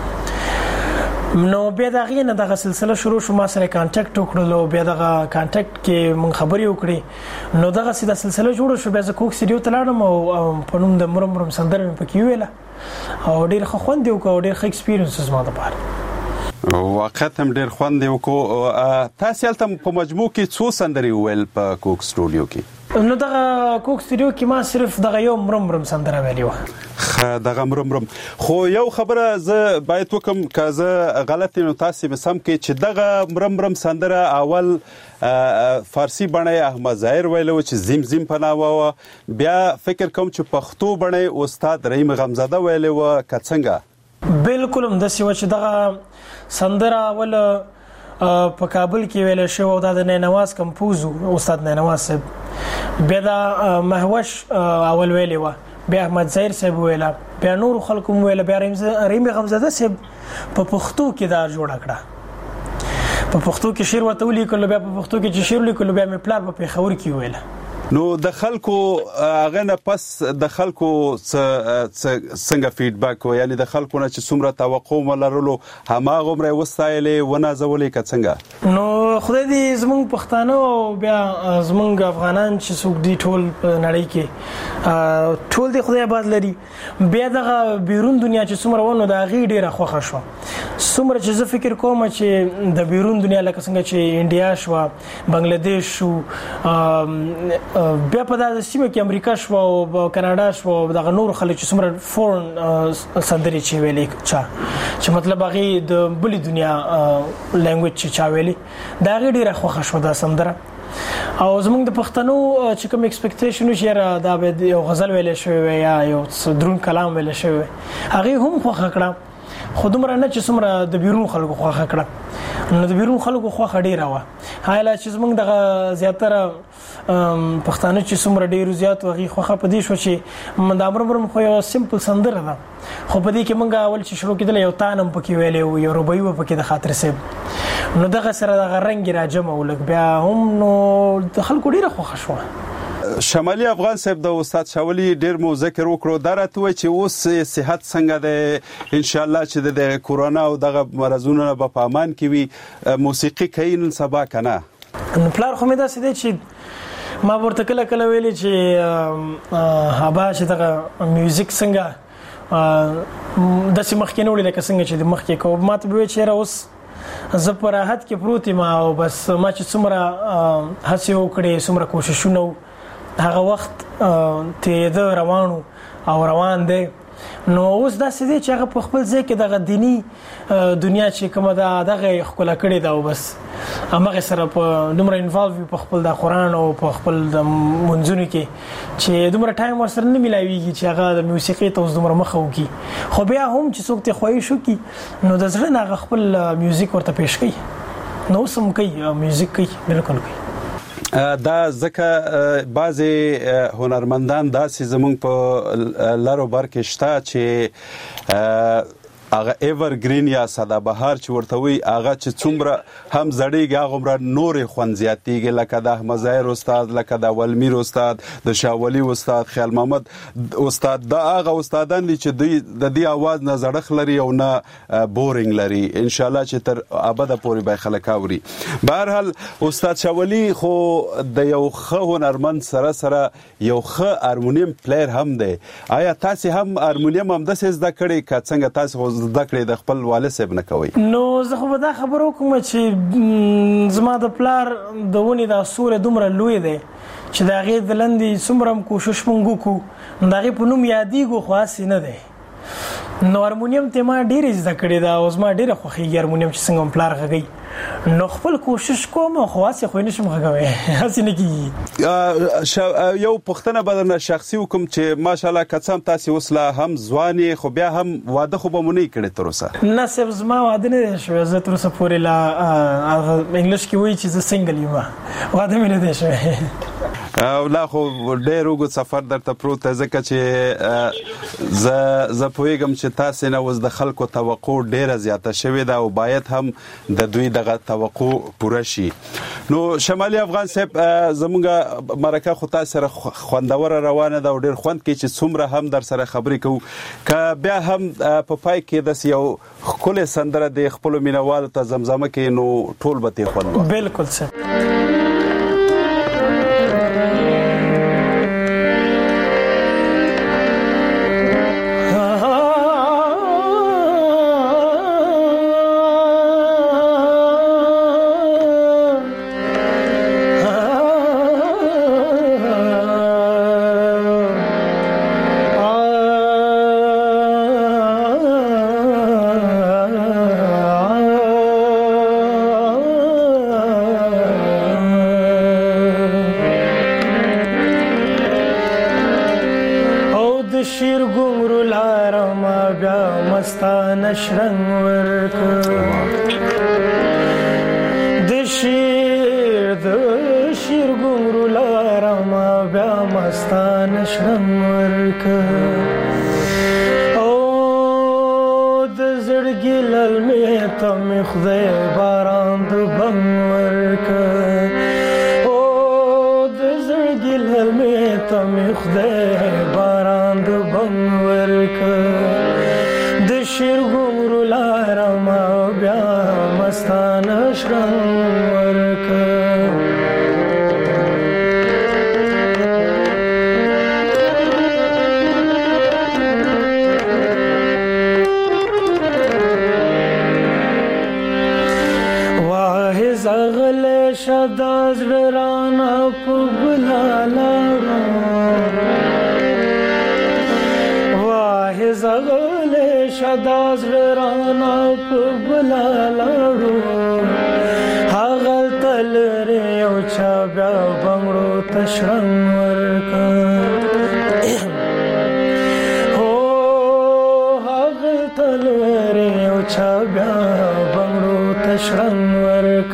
نو بیا دغه نه دغه سلسله شروع شو ما سره کانټیکټ وکړلو بیا دغه کانټیکټ کې مون خبرې وکړې نو دغه سیده سلسله جوړه شو بیا زه کوک سټډیو ته لاړم او په نوم د مرم مرم سندره مې پکې ویله او ډیر ښه خوند دی او ډیر ښه ایکسپیرینس زما لپاره واقعا هم ډیر خوند دی وکړو تاسو هلته په مجموع کې څو سندرې ویل په کوک سټوډیو کې نو دغه کوک سټوډیو کې ما صرف دغه یو مرم مرم سندره ویلی و دغه مرم مرم خو یو خبره زه باید وکم که زه غلط نو تاسو مې سم کې چې دغه مرم مرم سندره اول فارسی بڼه احمد ظاهر ویلو چې زم زم پناوه بیا فکر کوم چې پښتو بڼه استاد رحیم غمزاده ویلو کڅنګا بالکل هم د سیو چې دغه سندره اول په کابل کې ویل شو او د نینواز کمپوز استاد نینواز صاحب بیا د مهوش اول ویلی و بیا احمد ظاهر صاحب ویلا بیا نور خلکو ویل بیا رحیم غمزاده صاحب په پښتو کې دا جوړ کړه په پښتو کې شعر ورته ولیکلو بیا په پښتو کې چې شعر لیکلو بیا مې پلار په پیښور کې ویل نو د خلکو هغه نه پس د خلکو څنګه فیډبیک و یعنی د خلکو نه چې څومره توقع ولرلو هماغه عمره وسایلې ونازولې کڅنګا نو خدای دې زمونږ پښتانه او بیا زمونږ افغانان چې څوک دی ټول نړۍ کې ټول دې خدای آباد لري بیا دغه بیرون دنیا چې څومره ونه د غي ډیره خوښه شو څومره چې زه فکر کوم چې د بیرون دنیا لکه څنګه چې انډیا شو بنگلاديش شو بیا په داسې سیمه کې امریکا شو او کاناډا شو دغه نور خلک چې څومره فورن سندري چې ویلې چا چې مطلب هغه د بلې دنیا لانګویج چې چا ویلې دا غي ډیره خوښه شو دا سندره او زمونږ د پښتنو چې کوم ایکسپیکټیشن وشيره دا به یو غزل ویل شوی یا یو درون کلام ویل شوی هغه هم خوښه کړه خو دومره نه چې څومره د بیرون خلکو خوښه کړه نو د بیرون خلکو خوښه ډیره وه حالا چې زمونږ دغه زیاتره پښتانه چې څومره ډیرو زیات وغي خوخه پدې شو چې د امرمرم خو یو سمپل سندره ده خو پدې کې مونږه اول چې شروع کېدل یو تانم پکې ویلې یو ربوي و پکې د خاطر سیب نو دغه سره دغه رنگ راجم ولک بیا هم نو د خلکو ډیره خوښه شو شمالي افغان صاحب د استاد شاولي ډیر مو ذکر وکړو دا راته وای چې اوس صحت څنګه ده ان شاء الله چې د کورونا او دغه مرزونو په پامان کې وي موسیقي کین سبا کنه نو پلار خو مې دا سده چې ما ورته کله کله ویلي چې هبا چې دغه میوزیک څنګه د سیمخ کې نوړي لکه څنګه چې د مخ کې کو ما ته وی چې اوس زه په راحت کې پروت ما او بس ما چې څومره هڅه وکړې څومره کوششونه هغه وخت ته د روانو او روان دی نو اوس دا سدي چې هغه په خپل ځای کې دغه دینی دنیا چې کومه دا دغه خپل کړي دا وبس هغه سره په دومره انوالو په خپل د قران او په خپل د منځونو کې چې دومره ټایم ورسره نه ملایويږي چې هغه د موسیقي ته اوس دومره مخه وکي خو بیا هم چې څوک ته خوښ شو کی نو د ځړ نه خپل میوزیک ورته پېښ کوي نو سم کوي میوزیک کوي بالکل کوي دا ځکه بعضی هنرمندان داسې زمونږ په لارو بر کې شته چې هغه ایورګرین یا سدابهار چې ورته وي هغه چې څومره هم زړیږي هغه عمره نورې خوند زیاتیږي لکه د احمد ظاهر استاد لکه د ولمیر استاد د شاولي استاد خیال محمد استاد دا هغه استادان دي چې دوی د دې आवाज نه زړخ لري او نه بورینګ لري ان شاء الله چې تر ابد پورې به خلک اوري بهر حال استاد شاولي خو د یو ښه هنرمند سره سره یو ښه هارمونیم پلیر هم دی آیا تاسو هم هارمونیم هم د زده کړې که څنګه تاسو زده کړې د خپل والد صاحب نه کوي نو زه خو به دا خبرو کوم چې زما د پلار د ونې د اصول دومره لوی دی چې د هغې د لندې څومره کوشش مونږ وکړو د هغې په نوم یادېږو خو هسې نه دی نو هارمونیم ته ما ډېر زده کړې ده او زما ډېره خوښېږي هارمونیم چې څنګه پلار غږوي نو خپل کوشش کوم خو هسې خو نشم غږوی هسې نه کېږي. یو پوښتنه به درنه شخصي وکړم چې ماشاءالله که څه هم تاسې اوس لا هم ځوان یې خو بیا هم واده خو به مو نه یې کړی تر اوسه؟ نه صرف زما واده نه دی شوی زه تر اوسه پورې لا انګلیش کې وایي چې زه سنګل یم واده مې نه دی شوی. لا خو ډېر اوږد سفر درته پروت دی ځکه چې زه زه پوهېږم چې تاسې نه اوس د خلکو توقع ډېره زیاته شوې ده او باید هم د دوی دغه توقع پوره شي. نو شمالي افغان صاحب زموږ مرکه خو تاسو سره خوندوره روانه ده او ډېر خوند کوي چې څومره هم در سره خبرې کوو که بیا هم په پای کې داسې یو ښکلې سندره د خپلو مینهوالو ته زمزمه کوي نو ټول به ترې خوند واخلي. بالکل صحیح. شرنګ ورک د شیر د شیر ګورو لارم بیا مستان شرنګ ورک او د زړګي للمې ته مې خدای باران د بم ورک او د زړګي للمې ته مې خدای باران د بم ورک د شیر ګورو لارم بیا مستانه شرنګ ورک واه زغل شداز ورانه په بلالا واه زغل شداز ورانه په بلالاړو هغه تل ری او چا بیا بنگړو تشرنګ ورک هو هغه تل ری او چا بیا بنگړو تشرنګ ورک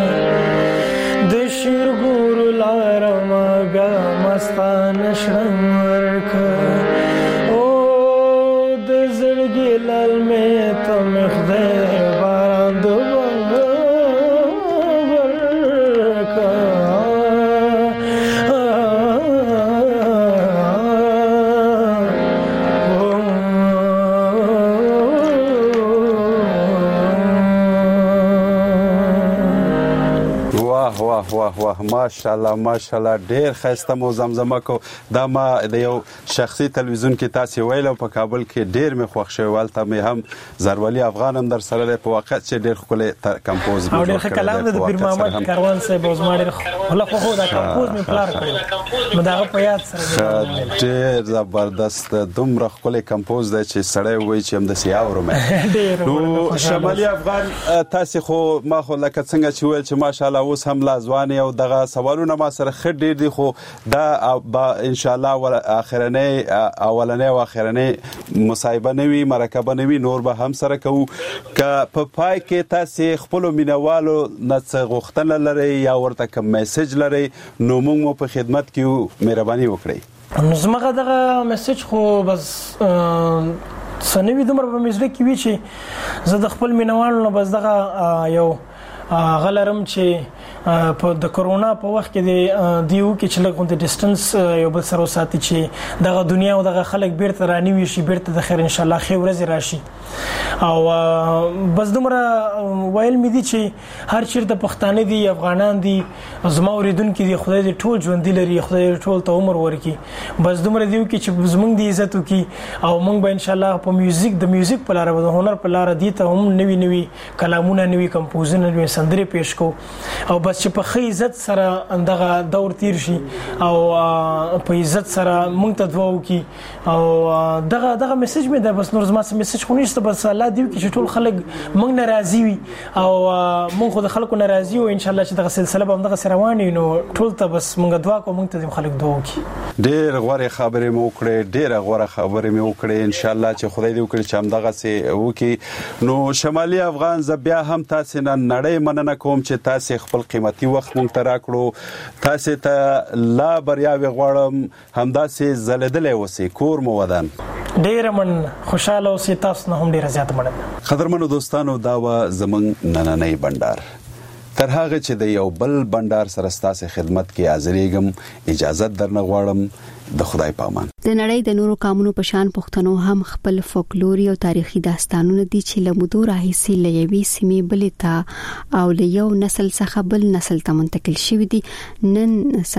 د شیر ګورو لارم بیا مستان شرنګ ورک لال میں تم خدای باران دو ورکا واه واه واه واه ماشاءالله ماشاءالله ډېر ښایسته مو زمزمه کو دا ما د یو شخصي تلویزیون کې تاسو ویلو په کابل کې ډېر مې خوښ شوی ولته مې هم زروالي افغان هم در سره په واقع چې ډېر ښکلی کمپوز او ډېر ښه کلام د پیر محمد کاروان صاحب اوس ما ډېر هله خو دا کمپوز مې پلار کړی نو دا په یاد سره ډېر زبردست دومره ښکلی کمپوز دی چې سړی وایي چې هم د سیاورم نو شمالي افغان تاسو خو ما خو لکه څنګه چې ویل چې ماشاءالله اوس هم لا ځوان او دغه سوالونه ما سره خډ ډیر دي خو دا ان شاء الله اخرنۍ اولنۍ او اخرنۍ مصاحبه نوي مرکبه نوي نور به هم سره کوو که په پای کې تاسو خپل مینوالو نه غوښتنه لري یا ورته کوم میسج لري نو موږ په خدمت کې مهرباني وکړئ. نو زموږ دغه میسج خو بس سنوي دومره په مزړه کې وی چې زه د خپل مینوالو نه بس دغه یو غلرم چې په د کورونا په وخت کې د دیو کې چې لږ د ډیسټنس یو بل سره ساتي چې دغه دنیا او دغه خلک بیرته رانیوي شي بیرته د خیر ان شاء الله خیر ورځ راشي او بس دومره ویل مې دي چې هر چیرته پښتانه دي افغانان دي زما اوریدونکو دي خدای دې ټول ژوند لري خدای ټول ته عمر ورکړي بس دومره دیو کې چې زمونږ د عزت وکي او موږ به ان شاء الله په میوزیک د میوزیک په لار د هنر په لار دي ته هم نوي نوي کلامونه نوي کمپوزونه نوي سندرې پېښ کو او بس چې په خې عزت سره دغه دور تیر شي او په عزت سره مونږ ته دعا وکي او دغه دغه میسج مې ده. بس نور زما څه میسج خو نشته، بس الله دې وکړي چې ټول خلک مونږ نه راضي وي او مونږ خو د خلکو نه راضي او ان شاء الله چې دغه سلسله به دغه سره روانه نو ټول ته بس مونږ دعا کوو، مونږ ته خلک دعا وکړي. ډېر غوړې خبرې مو وکړې، ډېر غوړه خبرې مو وکړې. ان شاء الله چې خدای دې وکړي چې هم دغه سي وکي. نو شمالي افغان ز بیا هم تاسو نه نړۍ مننه کوم چې تاسو خپل قیمتي وخت مونږ ته راکړو. تاسو ته لا بریاوي غواړم، همداسې زلدلې وسی کور مو ودان. ډېر من خوشاله اوسئ، تاسو نه هم ډېر زیات مننه. قدرمنو دوستانو، دا و زمونږ نننۍ بندر. تر هغه چې د یو بل بندر سره ستاسو خدمت کې حاضرېږم، اجازه درنه غواړم. د خدای پامان. د نړۍ د نورو قومونو په شان پښتنو هم خپل فولکلوري او تاریخي داستانونه دي چې له مودو راهیسې له یوې سیمې بلې ته او له یو نسل څخه بل نسل ته منتقل شوي دي. نن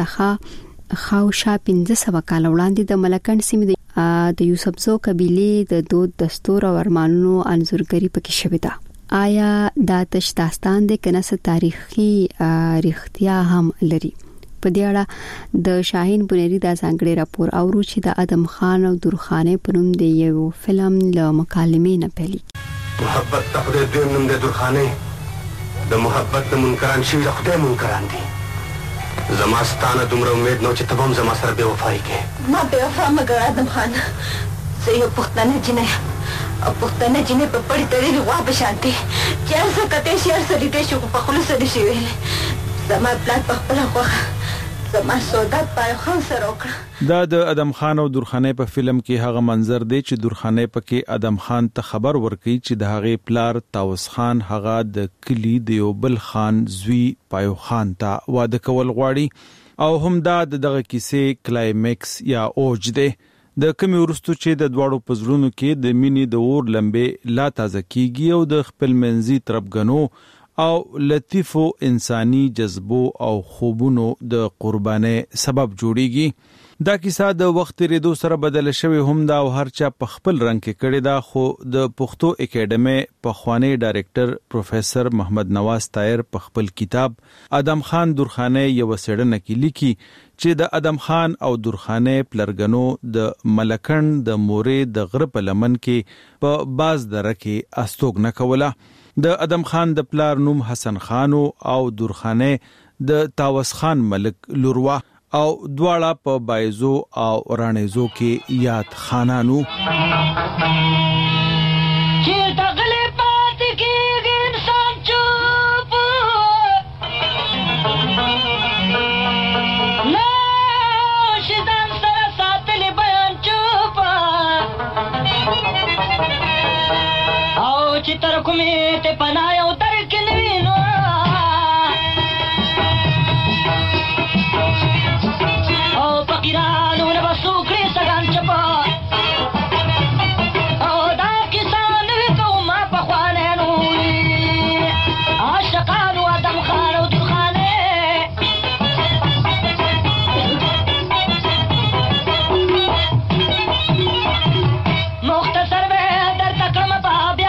څخه خاوشا پنځه سوه کال وړاندې د ملکند سیمې د یوسفزو قبيله د دود دستور او ارمانونو انځورګری پکې شوې ده. آیا دا تش داستان د کنه تاریخي رښتیا هم لري؟ په دې اړه د شاهین بنيري د ځانګړي راپور اورو چې د ادم خان او درخانه په نوم د یو فلم له مکالمې نه پیلي. محبت د خدای د نوم د درخانه د محبت د منکران شي د خدای منکران دي. زما ستانه دومره امید نو چې تبم زما سره بے وفای کې. ما بے وفا مګر ادم خان زه یو پښتنه جنې او پښتنه جنې په پړې تړلې غوا بشانتي چې هر څه کته شي هر څه دې شو په خلوص دې شي ویل. زما پلان په خپل خوښه زما سودا پای خان سره وکړه. دا د ادم خان او درخانه په فلم کې هغه منظر دی چې درخانه پکې ادم خان ته خبر ورکړي چې د هغه پلار تاوس خان هغه د کلی د یو بل خان زوی پایو خان ته واده کول غواړي او هم دا دغه کیسې کلایمکس یا اوج دی. د کمی ورستو چې د دواړو پزړونو کې د مینې د اور لمبه لا تازه کیږي او د خپل منځي تربګنو او لطیفو انساني جذبو او خوبونو د قرباني سبب جوړیږي. دا کیسه د وخت ریدو سره بدل شوی هم دا او هر چا په خپل رنگ کې کړی دا. خو د پښتو اکیډمي په خوانی ډایریکټر پروفیسور محمد نواز طاهر په خپل کتاب ادم خان درخانه یو سړنه کې لیکي چې د ادم خان او درخانه پلرګنو د ملکند د مورې د غره په لمن کې په باز دره کې استوګ نه کوله. د ادم خان د پلار نوم حسن خان او درخانه د تاوس خان ملک لوروا او دواړه په بایزو او رانیزو کې یاد خانانو. चितर कुमे ते पनायो तरकनवीनो ओ फकीरानो ने बसुकरी सगान चपा ओ दा किसान को मा पखवाने नो आशिकान आदम खान और दुखाने मुख्तसर में दर तकम बाब्या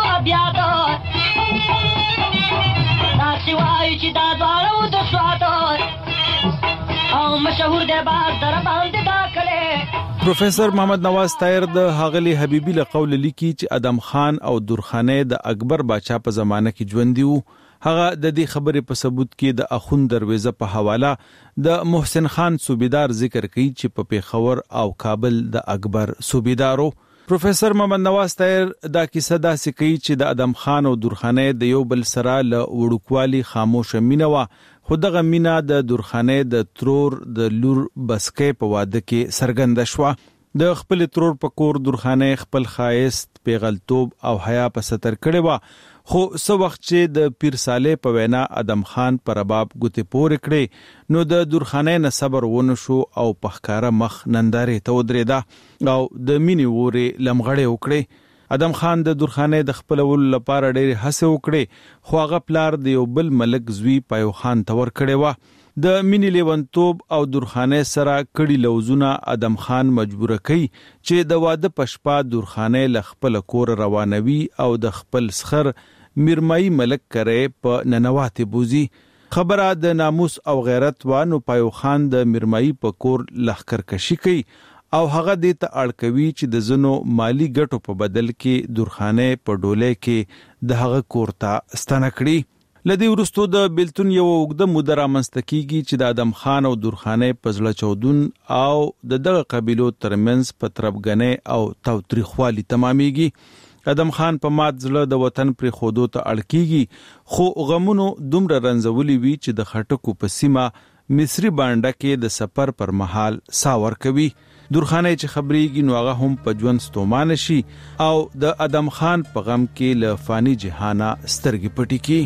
چې دا دواړو د سواد او مشهور دی باز در باندې دا کړي. پروفیسور محمد نواز طاهر د حاغلی حبیبی له قول لیکي چې ادم خان او درخانه د اکبر بادشاہ په زمانه کې ژوند دیو. هغه د دې خبرې په ثبوت کې د اخوند دروازه په حواله د محسن خان صوبیدار ذکر کوي چې په پیښور او کابل د اکبر صوبیدارو. پروفیسور محمد نواز طاهر دا کیسه داسې کوي چې د ادم خان او درخانه د یو بل سره له وړوکوالي خاموش مینه وا، خو دغه مینه د درخانه د ترور د لور بسکې په واده کې سرګند شوه. د خپل ترور په کور درخانه خپل خایست، پیغلتوب او حیا په ستر کړي وا، خو سو وخت چې د پیر صالح په وینا ادم خان پر باب ګوتې پورې کړي نو د درخانه نه صبر ونه شو او په ښکارا مخ نندارې ته ودرېدا او د مینې ووري لمغړې وکړي. ادم خان د درخانه د خپل ول لپاره ډېر هڅه وکړي خو هغه پلار د یو بل ملک زوی پایو خان تور کړي وا. د مینې لیونتوب او درخانه سره کړي لوزونه ادم خان مجبور کړي چې د واده پشپا درخانه لخپل کور روانوي او د خپل سخر میرمای ملک کرے په ننواتې بوزي. خبره د ناموس او غیرت و نو پایو خان د میرمایي په کور لخر کشي کوي او هغه د ته اړکوي چې د زنو مالی ګټو په بدل کې درخانه په ډولې کې د هغه کور ته ستنه کړی لدی ورستو د بلتون یو وګد مدره منستکیږي چې د ادم خان او درخانه په ځله چودون او د دغه قبيلو ترمنځ په تربګنې او توتریخوالي تمامېږي. ادم خان په مات ځله د وطن پر خودو ته اړکیږي خو غمونو دومره رنځولي وی چې د خټکو په سیمه مصری باندې کې د سفر پر مهال ساور کوي. درخانه چې خبريږي نو هغه هم په ژوند ستومان شي او د ادم خان په غم کې له فانی جهانه سترګې پټي کی.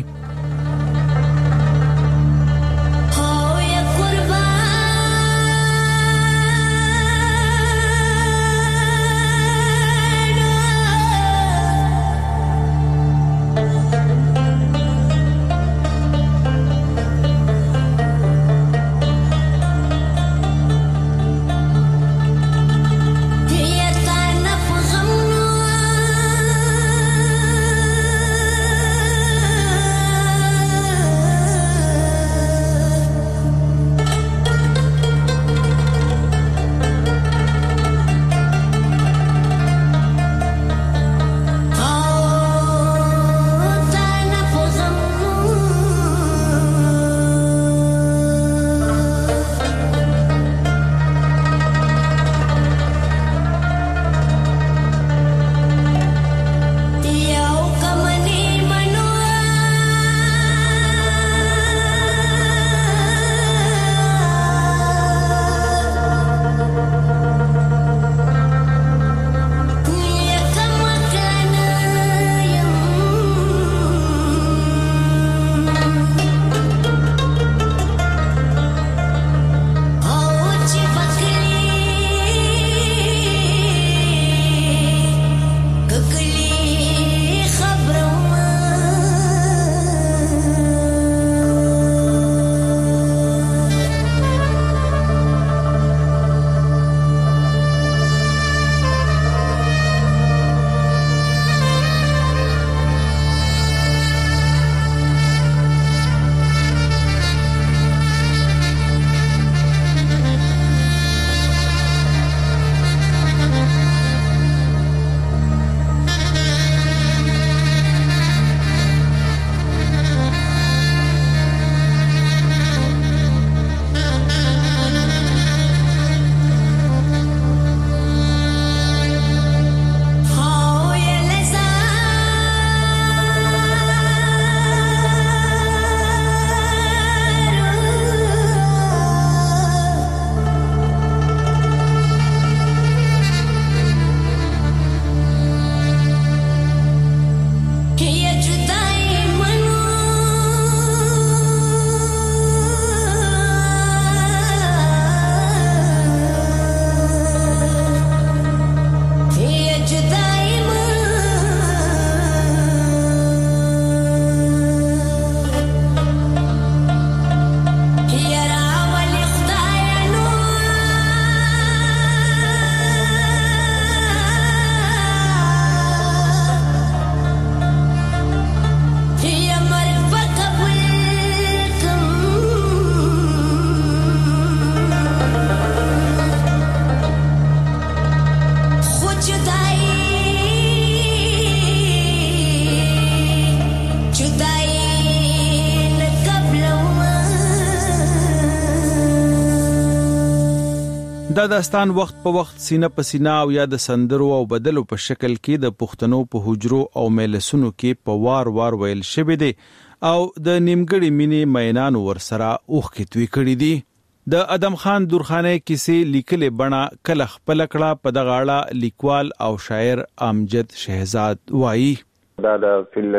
دا داستان وخت په وخت سینه په سینه او یا د سندرو او بدلو په شکل کې د پښتنو په حجرو او مجلسونو کې په وار وار ویل شوی دی او د نیمګړي مینې مینانو ورسره اوخ توی کړی دی. د ادم خان درخانه کیسې لیکلې بڼه کله خپل کړه په دغه اړه لیکوال او شاعر امجد شهزاد وایي دا د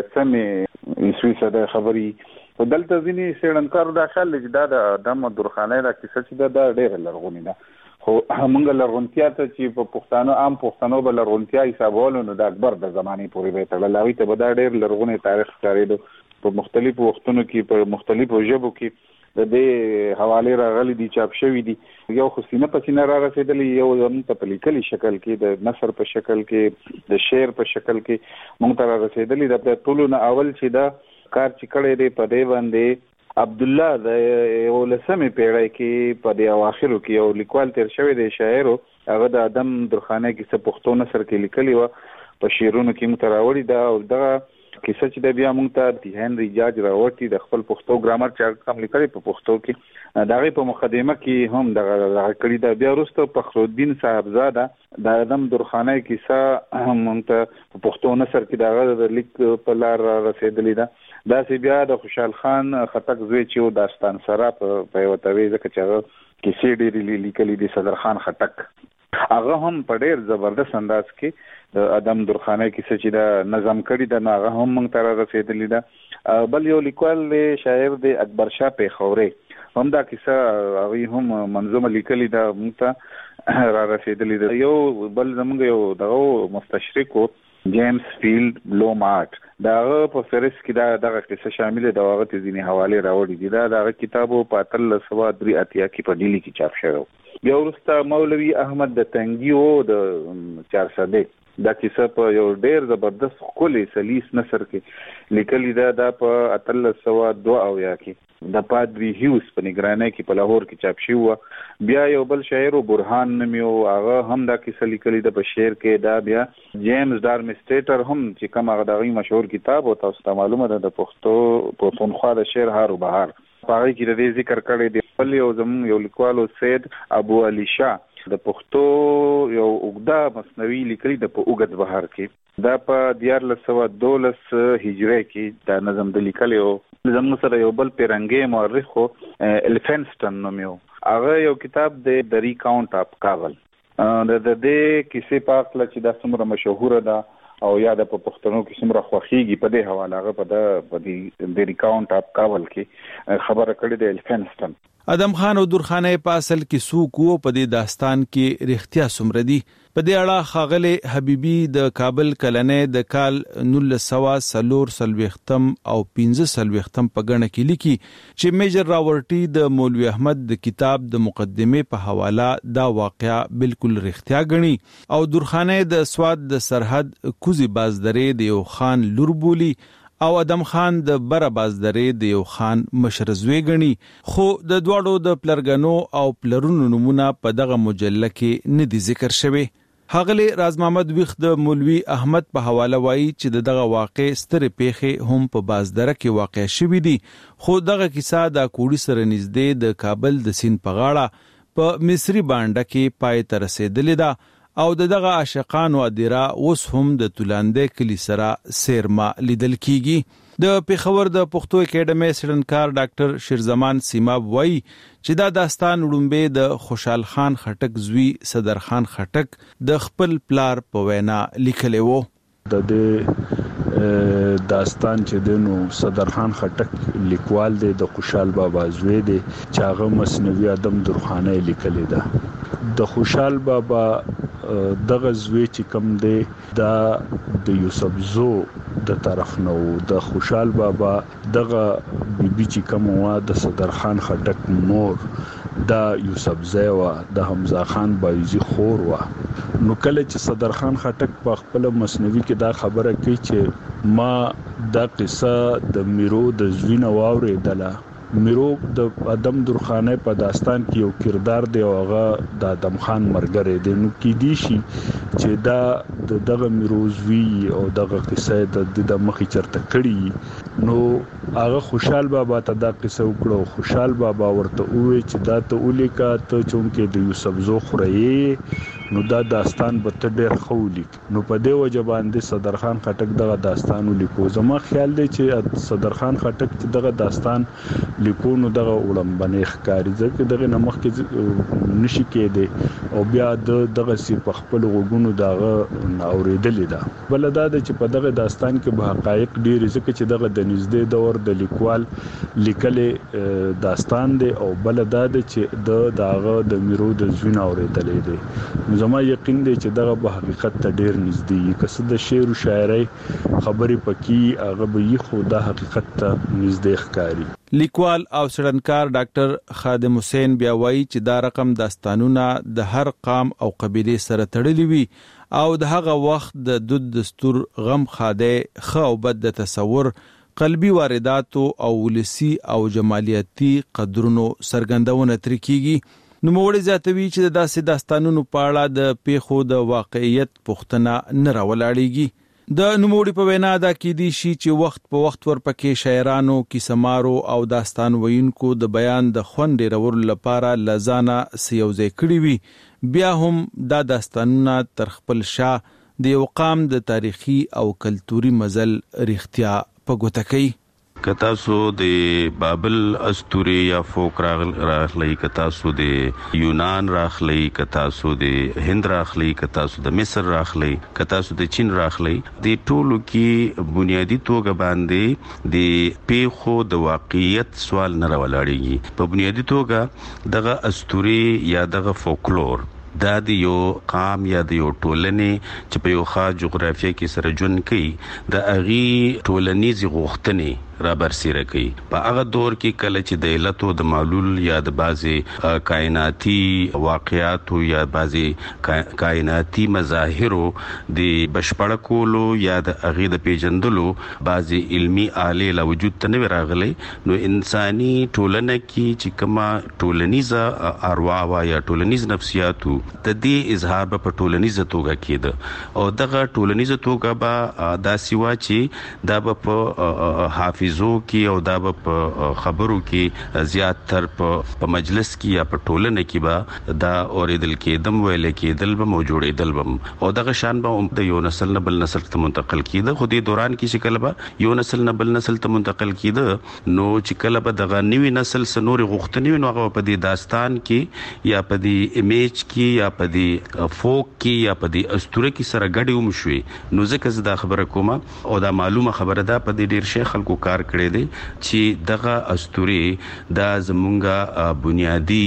فلسفه ایسوي صده خبري په دلته ځینی سړنکار داخل چې دا د ادم درخانه را کیسه چې دا ډېر لرغونی ده خو موږ لرغونتیا ته چې په پښتانه عام پښتنو بل لرغونتیا حسابولو نو د اکبر د زماني پورې به تړلاوي ته به دا ډېر لرغونی تاریخ ښکارېدو په مختلفو وختونو کې په مختلفو ژبو کې د دې حواله راغلي دي چاپ شوی دي یو خو سینه په سینه را رسیدلی یو هم په لیکلي شکل کې د نثر په شکل کې د شعر په شکل کې مونږ ته را رسیدلی د ټولو نه اول چې دا کار چې کړی دی په دې باندې عبد الله د ولسمې پیړۍ کې په د اواخرو کې یو لیکوال تیر شوی دی شاعر هغه د ادم درخانه کې څه پښتو نثر کې لیکلی و په شعرونو کې متراوړي دا او دغه کیسه چې د بیا مونږ ته د هنري جاج راوړتي د خپل پښتو ګرامر چې کوم لیکلي په پښتو کې دغه په مقدمه کې هم دغه کړي دا بیا وروسته فخرالدین صاحبزاده د ادم درخانه کیسه مونږ ته په پښتو نثر کې دغه د لیک په لار رسیدلی ده دا سی بیا د خوشحال خان خټک زوی چې داستان سره په یو توی ځکه چې هغه کیسې ډېرې لیکلي دي صدر خان خټک هغه هم په ډېر زبردست انداز کې د ادم درخانه کیسه چې دا نظم کړي دا هغه هم موږ ته رسیدلی ده بل یو لیکوال شاعر دی اکبر شاه پیښوري هم دا کیسه هغه هم منظومه لیکلي ده موږ ته را رسیدلی ده یو بل زموږ یو دغه مستشرق جیمز فیلد بلومارټ داغه په فهرست کې دا دغه قصه شامل ده هغه ته ځینې حواله راوړي دي دا دغه کتابو په اتل سوا درې اتیا کې په ډیلی کې چاپ شوی بیا وروسته مولوي احمد د تنګي او د چارسده دا کیسه په یو ډیر زبردست خولي سلیس نثر کې لیکلي ده دا په اتل سوا دو او یا کې د پادری هیوز په نگرانی کې په لاهور کې چاپ شوی بیا یو بل شاعر برهان نومیو هغه هم دا کیسه لیکلي ده په شعر کې دا بیا جیمز ډارمسټر هم چې کوم هغه دغه مشهور کتاب او تاسو ته معلومه ده د پښتو پښتونخوا د شعر هارو بهار په هغه کې د ذکر کړی دی بل یو زموږ یو لیکوال سید ابو علي شاه د پښتو یو اوږده مصنوي لیکلي د په اوږد بهار کې دا په دیارلس سوه دولس هجري کې دا نظم د لیکلی او زموږ سره یو بل پیرنګي مورخ خو الفنسټن نومیو هغه یو کتاب دی د ریکاونټ اف کابل د دې کیسې په اړه چې دا څومره مشهوره ده او یا د پښتنو کې څومره خوښيږي په دې حواله هغه په د د ریکاونټ اف کابل کې خبره کړې ده الفنسټن ادم خان او درخانه په اصل کې سوق وو په دې داستان کې رښتیا سمره دي په دې اړه خاغله حبيبي د کابل کلنې د کال نولس سوه سلور سلوختم او پنځه سلوختم په غنه کې لیکي چې میجر راورټي د مولوي احمد د کتاب د مقدمه په حواله دا واقعا بالکل رښتیا غني او درخانه د سواد د سرحد کوزي بازدرې د یو خان لور بولی او ادم خان د بره بازدرې د یو خان مشرزوي غني خو د دواړو د پلرګنو او پلرونو نمونه په دغه مجله کې نه دي ذکر شوی هغلی راز محمد ویخ د مولوی احمد په حواله وایي چې دغه واقع ستر پیخه هم په بازدره کې واقع شوی دي خو دغه کیسه د کوړی سره نږدې د کابل د سین په غاړه په مصری باندې کې پای ته رسیدلې ده او دغه عاشقان او ادیرا اوس هم د تولانده کلی سره سیرما لیدل کیږي د پیښور د پښتو اکیډمي سړنکار ډاکټر شیرزمان سیماب وایي چې دا داستان وړومبه د خوشحال خان خټک زوی صدر خان خټک د خپل پلار په وینا لیکلی وو د دې داستان چې دنو صدر خان خټک لیکوال دی د خوشحال بابا زوی دی چې هغه مصنوي ادم درخانه لیکلی ده د خوشحال بابا دغه زوی چې کوم دی دا د یوسف زو د طرف نو د خوشحال بابا دغه بیبي چې کوم وا د صدر خان خټک مور دا یوسف زیوا د حمزه خان بایزي خور وا نو کله چې صدر خان خټک په خپل مصنوي کې دا خبره کوي چې ما دا قصه د میرو د زوینه واورېدله میرو د ادم درخانه په داستان کې یو کردار دی او هغه د ادم خان مرګره دی نو کې دی شي چې دا د دغه میروزوی او دغه قصه د د مخې چرته کړي نو هغه خوشحال بابا ته دا قصه وکړو خوشحال بابا ورته وې چې دا ته ولیکا ته چونکې د یوسف زو خوري نو دا داستان به ته ډېر خولی نو په دې وجه باندې صدر خان خټک دغه داستان ولیکو زما خیال دی چې صدر خان خټک دغه داستان لیکونو دغه وړاندې ښکاری ځکه دغه نمخ کې نشي کېده او بیا دغه سی په خپل غوګونو دغه اوریدلې ده بل دا چې په دغه داستان کې به حقایق ډیر ځکه چې دغه د نږدې دور د لیکوال لیکلې داستان دی او بل دا چې د دغه د میرو د زوین اوریدلې دی زما یقین دی چې دغه په حقیقت ته ډیر نږدې کسه د شعر او شاعري خبرې پکې هغه به خو د حقیقت ته نږدې ښکاری لیکوال او سړنکار ډاکټر خادم حسین بیا وایي چې دا رقم داستانونه د هر قام او قبيله سره تړلي وي او د هغه وخت د دود دستور غم خاده خو بد د تصور قلبي وارداتو او ولسی او جمالیاتي قدرونو سرګندونه تر کیږي. نو موړي زیاتوي چې د داسې داستانونو په اړه د پیښو د واقعیت پوښتنه نه راولاړيږي. د نوموړي په وینا دا کېدی شي چې وخت په وخت ورپکې شاعرانو، کیسمارو او داستان ویونکو د بیان د خوند ډیرولو لپاره لزانه سیوځای کړی وي. بیا هم دا داستانونه تر خپل شا د یو قام د تاریخي او کلتوري مزل رښتیا په ګوته کوي. کتاسو د بابل اسطوري یا فوک راخلی، کتاسو د یونان راخلی، کتاسو د هند راخلی، کتاسو د مصر راخلی، کتاسو د چین راخلی. د ټولو کې بنیادی توګه باندې د پیښو د واقعیت سوال نه راولاړيږي. په بنیادی توګه دغه اسطوري یا دغه فولکلور دا د یو قام یا د یو ټولنې چې په یو خاص جغرافیه کې سره ژوند کوي د اغي ټولنیز غوښتنې را برسیره کوي. په هغه دور کې کله چې د علت او د معلول یا د بعضي کائناتي واقعاتو یا بعضي کائناتي مظاهرو د بشپړ کولو یا د اغي د پیژندلو بعضي علمي آلې لا وجود ته نه راغلي، نو انساني ټولنه کې چې کومه ټولنیزه ارواح یا ټولنیز نفسیاتو د دې اظهار په ټولنیزه توګه کېده او دغه ټولنیزه توګه به دا سیوا چې دا په حافظ حافظو کې او دا په خبرو کې زیات تر په مجلس کې یا په ټولنه کې به دا اوریدل کېدم ویل کېدل به موجودېدل بم او دغه شان به د یو نسل نه بل نسل ته منتقل کېده. خو دې دوران کې چې کله به یو نسل نه بل نسل ته منتقل کېده نو چې کله به دغه نوی نسل سنوري غوښتنې نو هغه په دې داستان کې یا په دې امیج کې یا په دې فوک کې یا په دې اسطوره کې سره ګډې ومشوي. نو ځکه زه دا خبره کوم او دا معلومه خبره ده په دې ډیر شي خلکو کار کړی دی چې دغه اسطوري دا زمونږه بنیادی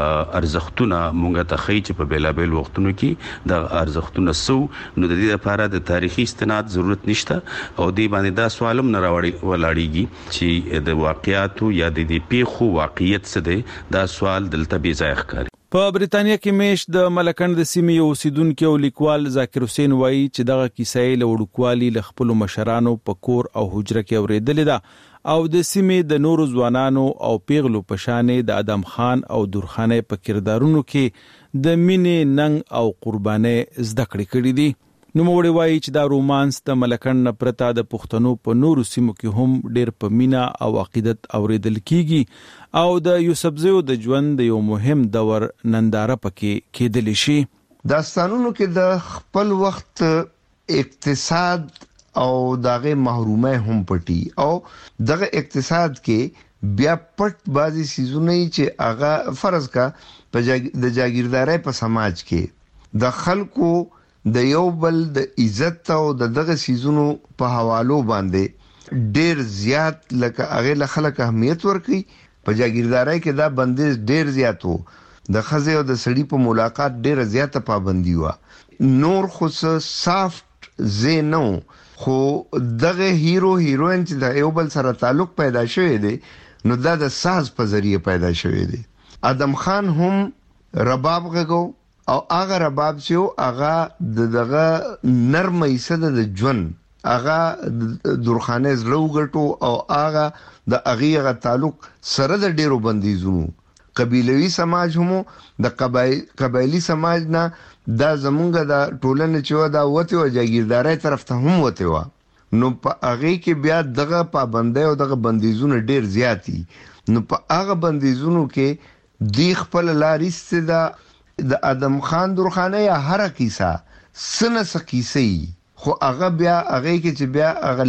ارزښتونه مونږ ته خی چې په بیلابل وختونو کې د ارزښتونه سو نو د دې لپاره د تاریخي استناد ضرورت نشته او دې باندې دا سوالم نه راوړي ولاړیږي چې د واقعیاتو یا د دې پیښو واقعیت څه دی. دا سوال دلته بې ځای ښکاري. په بریتانیا کې میش د ملکند د سیمې اوسیدونکو او لیکوال ذاکر حسین وایي چې دغه کیسه له وړوکوالي ل خپل مشرانو په کور او حجره کې اوریدلې ده او د سیمې د نورو ځوانانو او پیغلو په شانې د ادم خان او درخانه په کردارونو کې د مینې ننګ او قرباني زده کړې کړې دي. نو موړي وایي چې دا رومانس د ملکند نه پرته د پښتنو په نورو سیمو کې هم ډېر په مینا او عقیدت اوریدل کیږي او د یوسفزیو د ژوند د یو مهم دور ننداره پکې کېدل شي. داستانونو کې د خپل وخت اقتصاد او دغه محرومه هم پټي او دغه اقتصاد کې بیا پټ بازي سيزونه چې هغه فرض کا د جاگیردارۍ په سماج کې د خلکو د یو بل د عزت او د دغه سيزونو په حوالو باندې ډیر زیات لکه هغه له خلک اهمیت ورکي. په جاگیردارۍ کې دا بندیز ډیر زیات وو. د خزه او د سړي په ملاقات ډیر زیاته پابندي و. نور خو سافت زینو خو دغه هیرو هیروین چې د یو بل سره تعلق پیدا شوی دی نو دا د ساز په ذریعہ پیدا شوی دی. ادم خان هم رباب غږو او هغه رباب چې هغه دغه نرمه ایسه د ژوند هغه درخانه زلو غټو او هغه د هغه تعلق سره د ډیرو بندیزونو قبیلوي سماج هم د قبایلی سماج نه دا زمونږ د ټولنې چې دا وته او جاگیردارۍ طرف ته هم وته و. نو په هغه کې بیا دغه پابندۍ او دغه بندیزونه ډیر زیاتی. نو په هغه بندیزونو کې دی خپل لارې ستدا د ادم خان درخانه یا هر کیسه سنه سکیسي خو هغه بیا هغه کې چې بیا هغه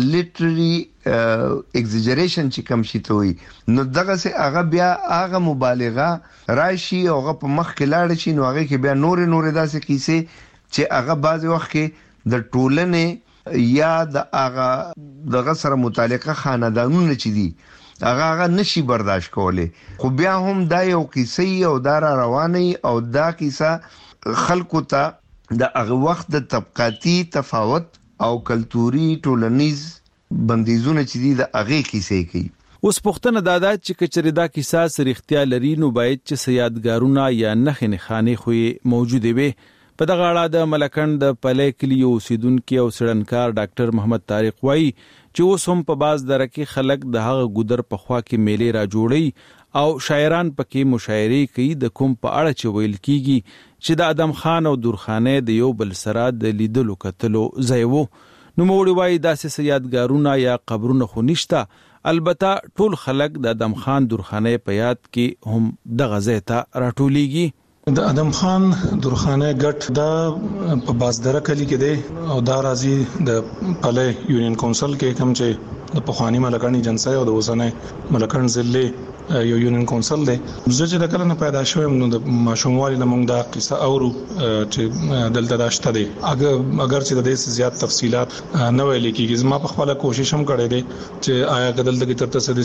لیټرري ایگزیجریشن چې کم شي ته وي نو دغه سه هغه بیا هغه مبالغه راشي او هغه په مخ کې لاړ شي نو هغه کې بیا نور نور داسې کیسه چې هغه بعض وخت کې د ټولنې یا د هغه دغه سره متعلقه خاندانونه چې دي هغه هغه نشي برداشت کوله. خو بیا هم دا یو کیسه او دا رواني او دا کیسه خلکو ته د هغه وخت د طبقاتي تفاوت او کلتوري ټولنیز بندیزونه چې دي د هغه کیسه کوي. اوس پښتنه دادا چې کچری دا کیسه سریختیا لري نو باید چې سیادګارونه یا نخنه خانه خو موجوده وي. په دغه اړه د ملکند د پلې کلی اوسیدونکو او سړنکار ډاکټر محمد طارق وایي چې اوس هم په باز درکې خلک د هغه ګودر په خوا کې میلې را جوړي او شاعران پکې مشاعري کوي د کوم په اړه چې ویل کیږي چې د ادم خان او درخانه د یو بل سره د لیدلو کتلو ځای وو. نو موږ وایي داسې یادګارونه یا قبرونه خو نشته، البته ټول خلک د ادم خان درخانه په یاد کې هم دغه ځای ته راټولېږي. د ادم خان درخانه ګټ دا په بازدره کلی کې دی او دا راځي د پلې یونین کونسل کې کوم چې د پخوانی ملکانی جنسای او د اوسنۍ ملکان ضلع یو یونین کونسل دی. زه چې د کله نه پیدا شوم نو د ماشوموالي نه موږ دا قصه اورو چې دلته داشته دی، اگر اگر چې د دې زیات تفصيلات نه ویل کېږي. زما په خپل کوشش هم کړی دی چې آیا کدل د ترته څه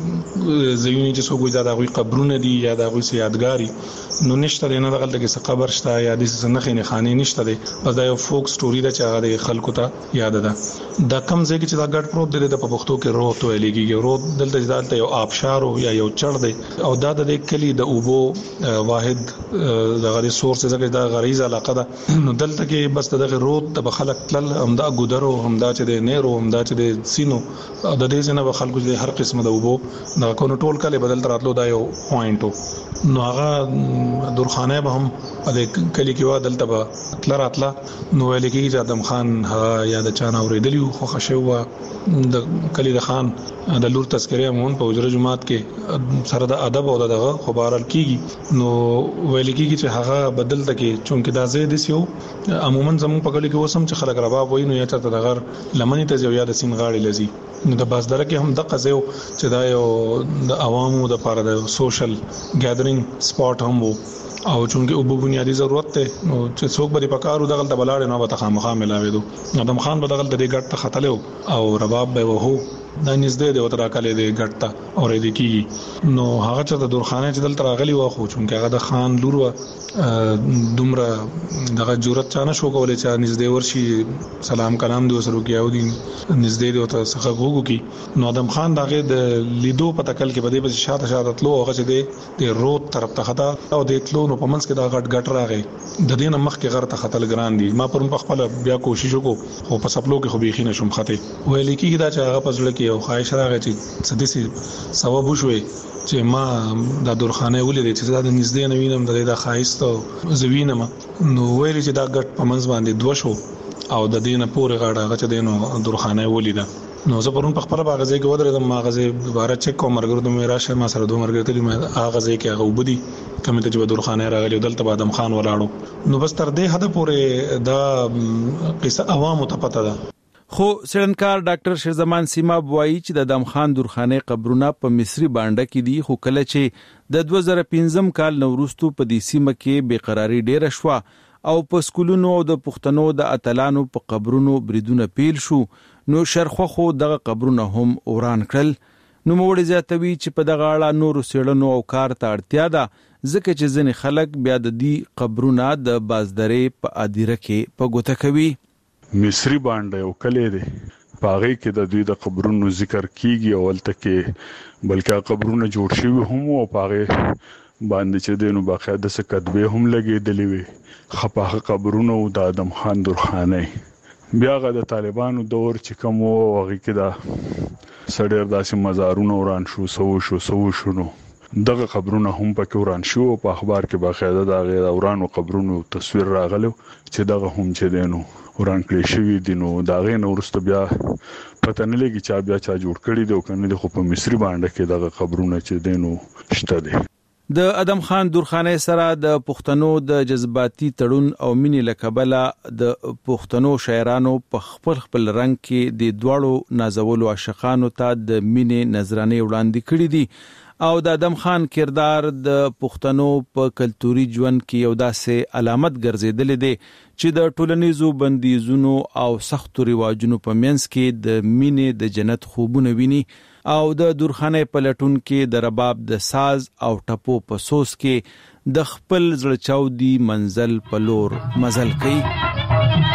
د زيونی چې څوک دا د غوي قبرونه دي یا د غوي یادګاری نو نشته نه دغه د څه قبر شته یا د څه نخې نه خاني نشته دی، بس دا یو فوک سټوري ده چې هغه د خلکو ته یاد ده. دا کم ځای چې دا ګډ پروت دی د په پښتو کې روت ویل کېږي. روت دلته ځدالته یو آبشار یا یو چړ دی او دا د کلی د اوبو واحد دغه ریسورس زګر د غریزه علاقه ده. نو دلته کې بس دغه روت د خلک تل همدا ګودرو همدا چې د نیرو همدا چې د سینو د دې څخه به خلکو د هر قسمه د اوبو د کونو ټول کله بدل راتلو دا یو پوینټو. نو هغه درخانه به هم د کلی کې و دلته به تل راتله نو ویل کېږي چې ادم خان ها یا د چانه اوریدلی خو خښو د کلی د خان د لور تذکرې مون په وجره جماعت کې سره د ادب او دغه خبرال کیږي. نو ویل کېږي چې هغه بدل تکي چونکه دا زید سیو عموما زمون په کلی کې وسم چې خلک رباب وای نو یا ته د غر لمنې ته یو یاد سین غاړي لذي. نو د بازدره کې هم د قزیو چې دا یو د عوامو د لپاره د سوشل ګیدرینګ سپاټ هم وو او چونکه اوبو بنیادی ضرورت ته نو چې څوک بری پکارو دغه ته بلاړ نه وته خامخا ملاوي دو. ادم خان په دغه د ګټ ته خطلو او رباب به وو دا نږدې دی او تر کله دی ګټ ته اورېد کی نو هغه چې د درخانه چې دلته راغلی و خو چونکه هغه د خان لور و دومره دغه جرأت چانه شو کولای چې نږدې ورشي سلام کلام دی وسرو کې او دی نږدې دی او ته څخه غوګو کی نو ادم خان دغه د لیدو په تکل کې بده په شاته شاته تلو هغه چې دی د روت طرف ته خطا او د تلو نو په منځ کې دا غټ غټ راغی د دینه مخ کې غر ته خطل ګران دي. ما پرم په خپل بیا کوشش وکړو خو په سپلو کې خو بيخي نشم خطه ویل کېږي دا چې هغه پزړه کې یو خواهش راغی چې سدسي سبب وشوي چې ما د درخانه ولې چې دا د نږدې نه وینم د د خایست او زوینم نو ویل چې دا ګټ په منځ باندې دوه شو او د دینه پورې غاړه غچ دینو درخانه ولیدا. نو زه پرون په خپل باغزه کې ودرېدم ماغزه دوباره چک کوم مرګ د مې راشه ما سره دوه مرګ ته ما اغازه کې هغه وبدي کوم ته چې درخانه راغلی دلته ادم خان ولاړو نو بس تر دې حد پورې دا قصه عوامو ته پته ده. خو سړنکار ډاکټر شیرزمان سیما بوایي چې د ادم خان درخانه قبرونه په مصری بانډه کې دي خو کله چې د دوه زره پنځم کال نوروستو په دې سیمه کې بېقراری ډیره شوه او په سکولونو او د پښتنو د اتلانو په قبرونو بریدونه پیل شو نو شرخه خو دغه قبرونه هم وران کړل. نو موړي زیاتوي چې په دغه اړه نور سیړنو او کار ته اړتیا ده ځکه چې ځنې خلک بیا د دې قبرونه د بازدرې په ادیره کې په ګوته کوي. مصری باندې یو کلی دی پاغې کې د دوی د قبرونو ذکر کیږي او ولته کې بلکې قبرونه جوړ شوي هم او پاغې باندې چې دینو باقاعده څه کتبه هم لګېدلې وي خپاخه قبرونه او د ادم خان درخانه بیا غا د طالبانو دور چې کوم وغه کې دا سړی داسې مزارونه وران شو سو شو سو شنو دغه قبرونه هم پکې وران شو په اخبار کې باقاعده دا غیر ورانو قبرونو تصویر راغلو چې دغه هم چې دینو وران کړی شوی دي نو دا غي نو ورسته بیا پته نه لګي چې بیا چا جوړ کړی دی او کنه د خو په مصری باندې کې دغه قبرونه چې دینو شته دي. د ادم خان درخانه سره د پښتنو د جذباتي تړون او مینې لکبله د پښتنو شاعرانو په خپل خپل رنگ کې د دواړو نازولو عاشقانو ته د مینې نظرانه وړاندې کړې دي او د ادم خان کردار د پښتنو په کلتوري ژوند کې یو داسې علامت ګرځیدل دي چې د ټولنیزو بندیزونو او سختو رواجونو په منځ کې د مینې د جنت خوبونه ویني او د درخانه پلټون کې د رباب د ساز او ټپو په سوس کې د خپل زړه چاودي منزل په لور مزل کوي.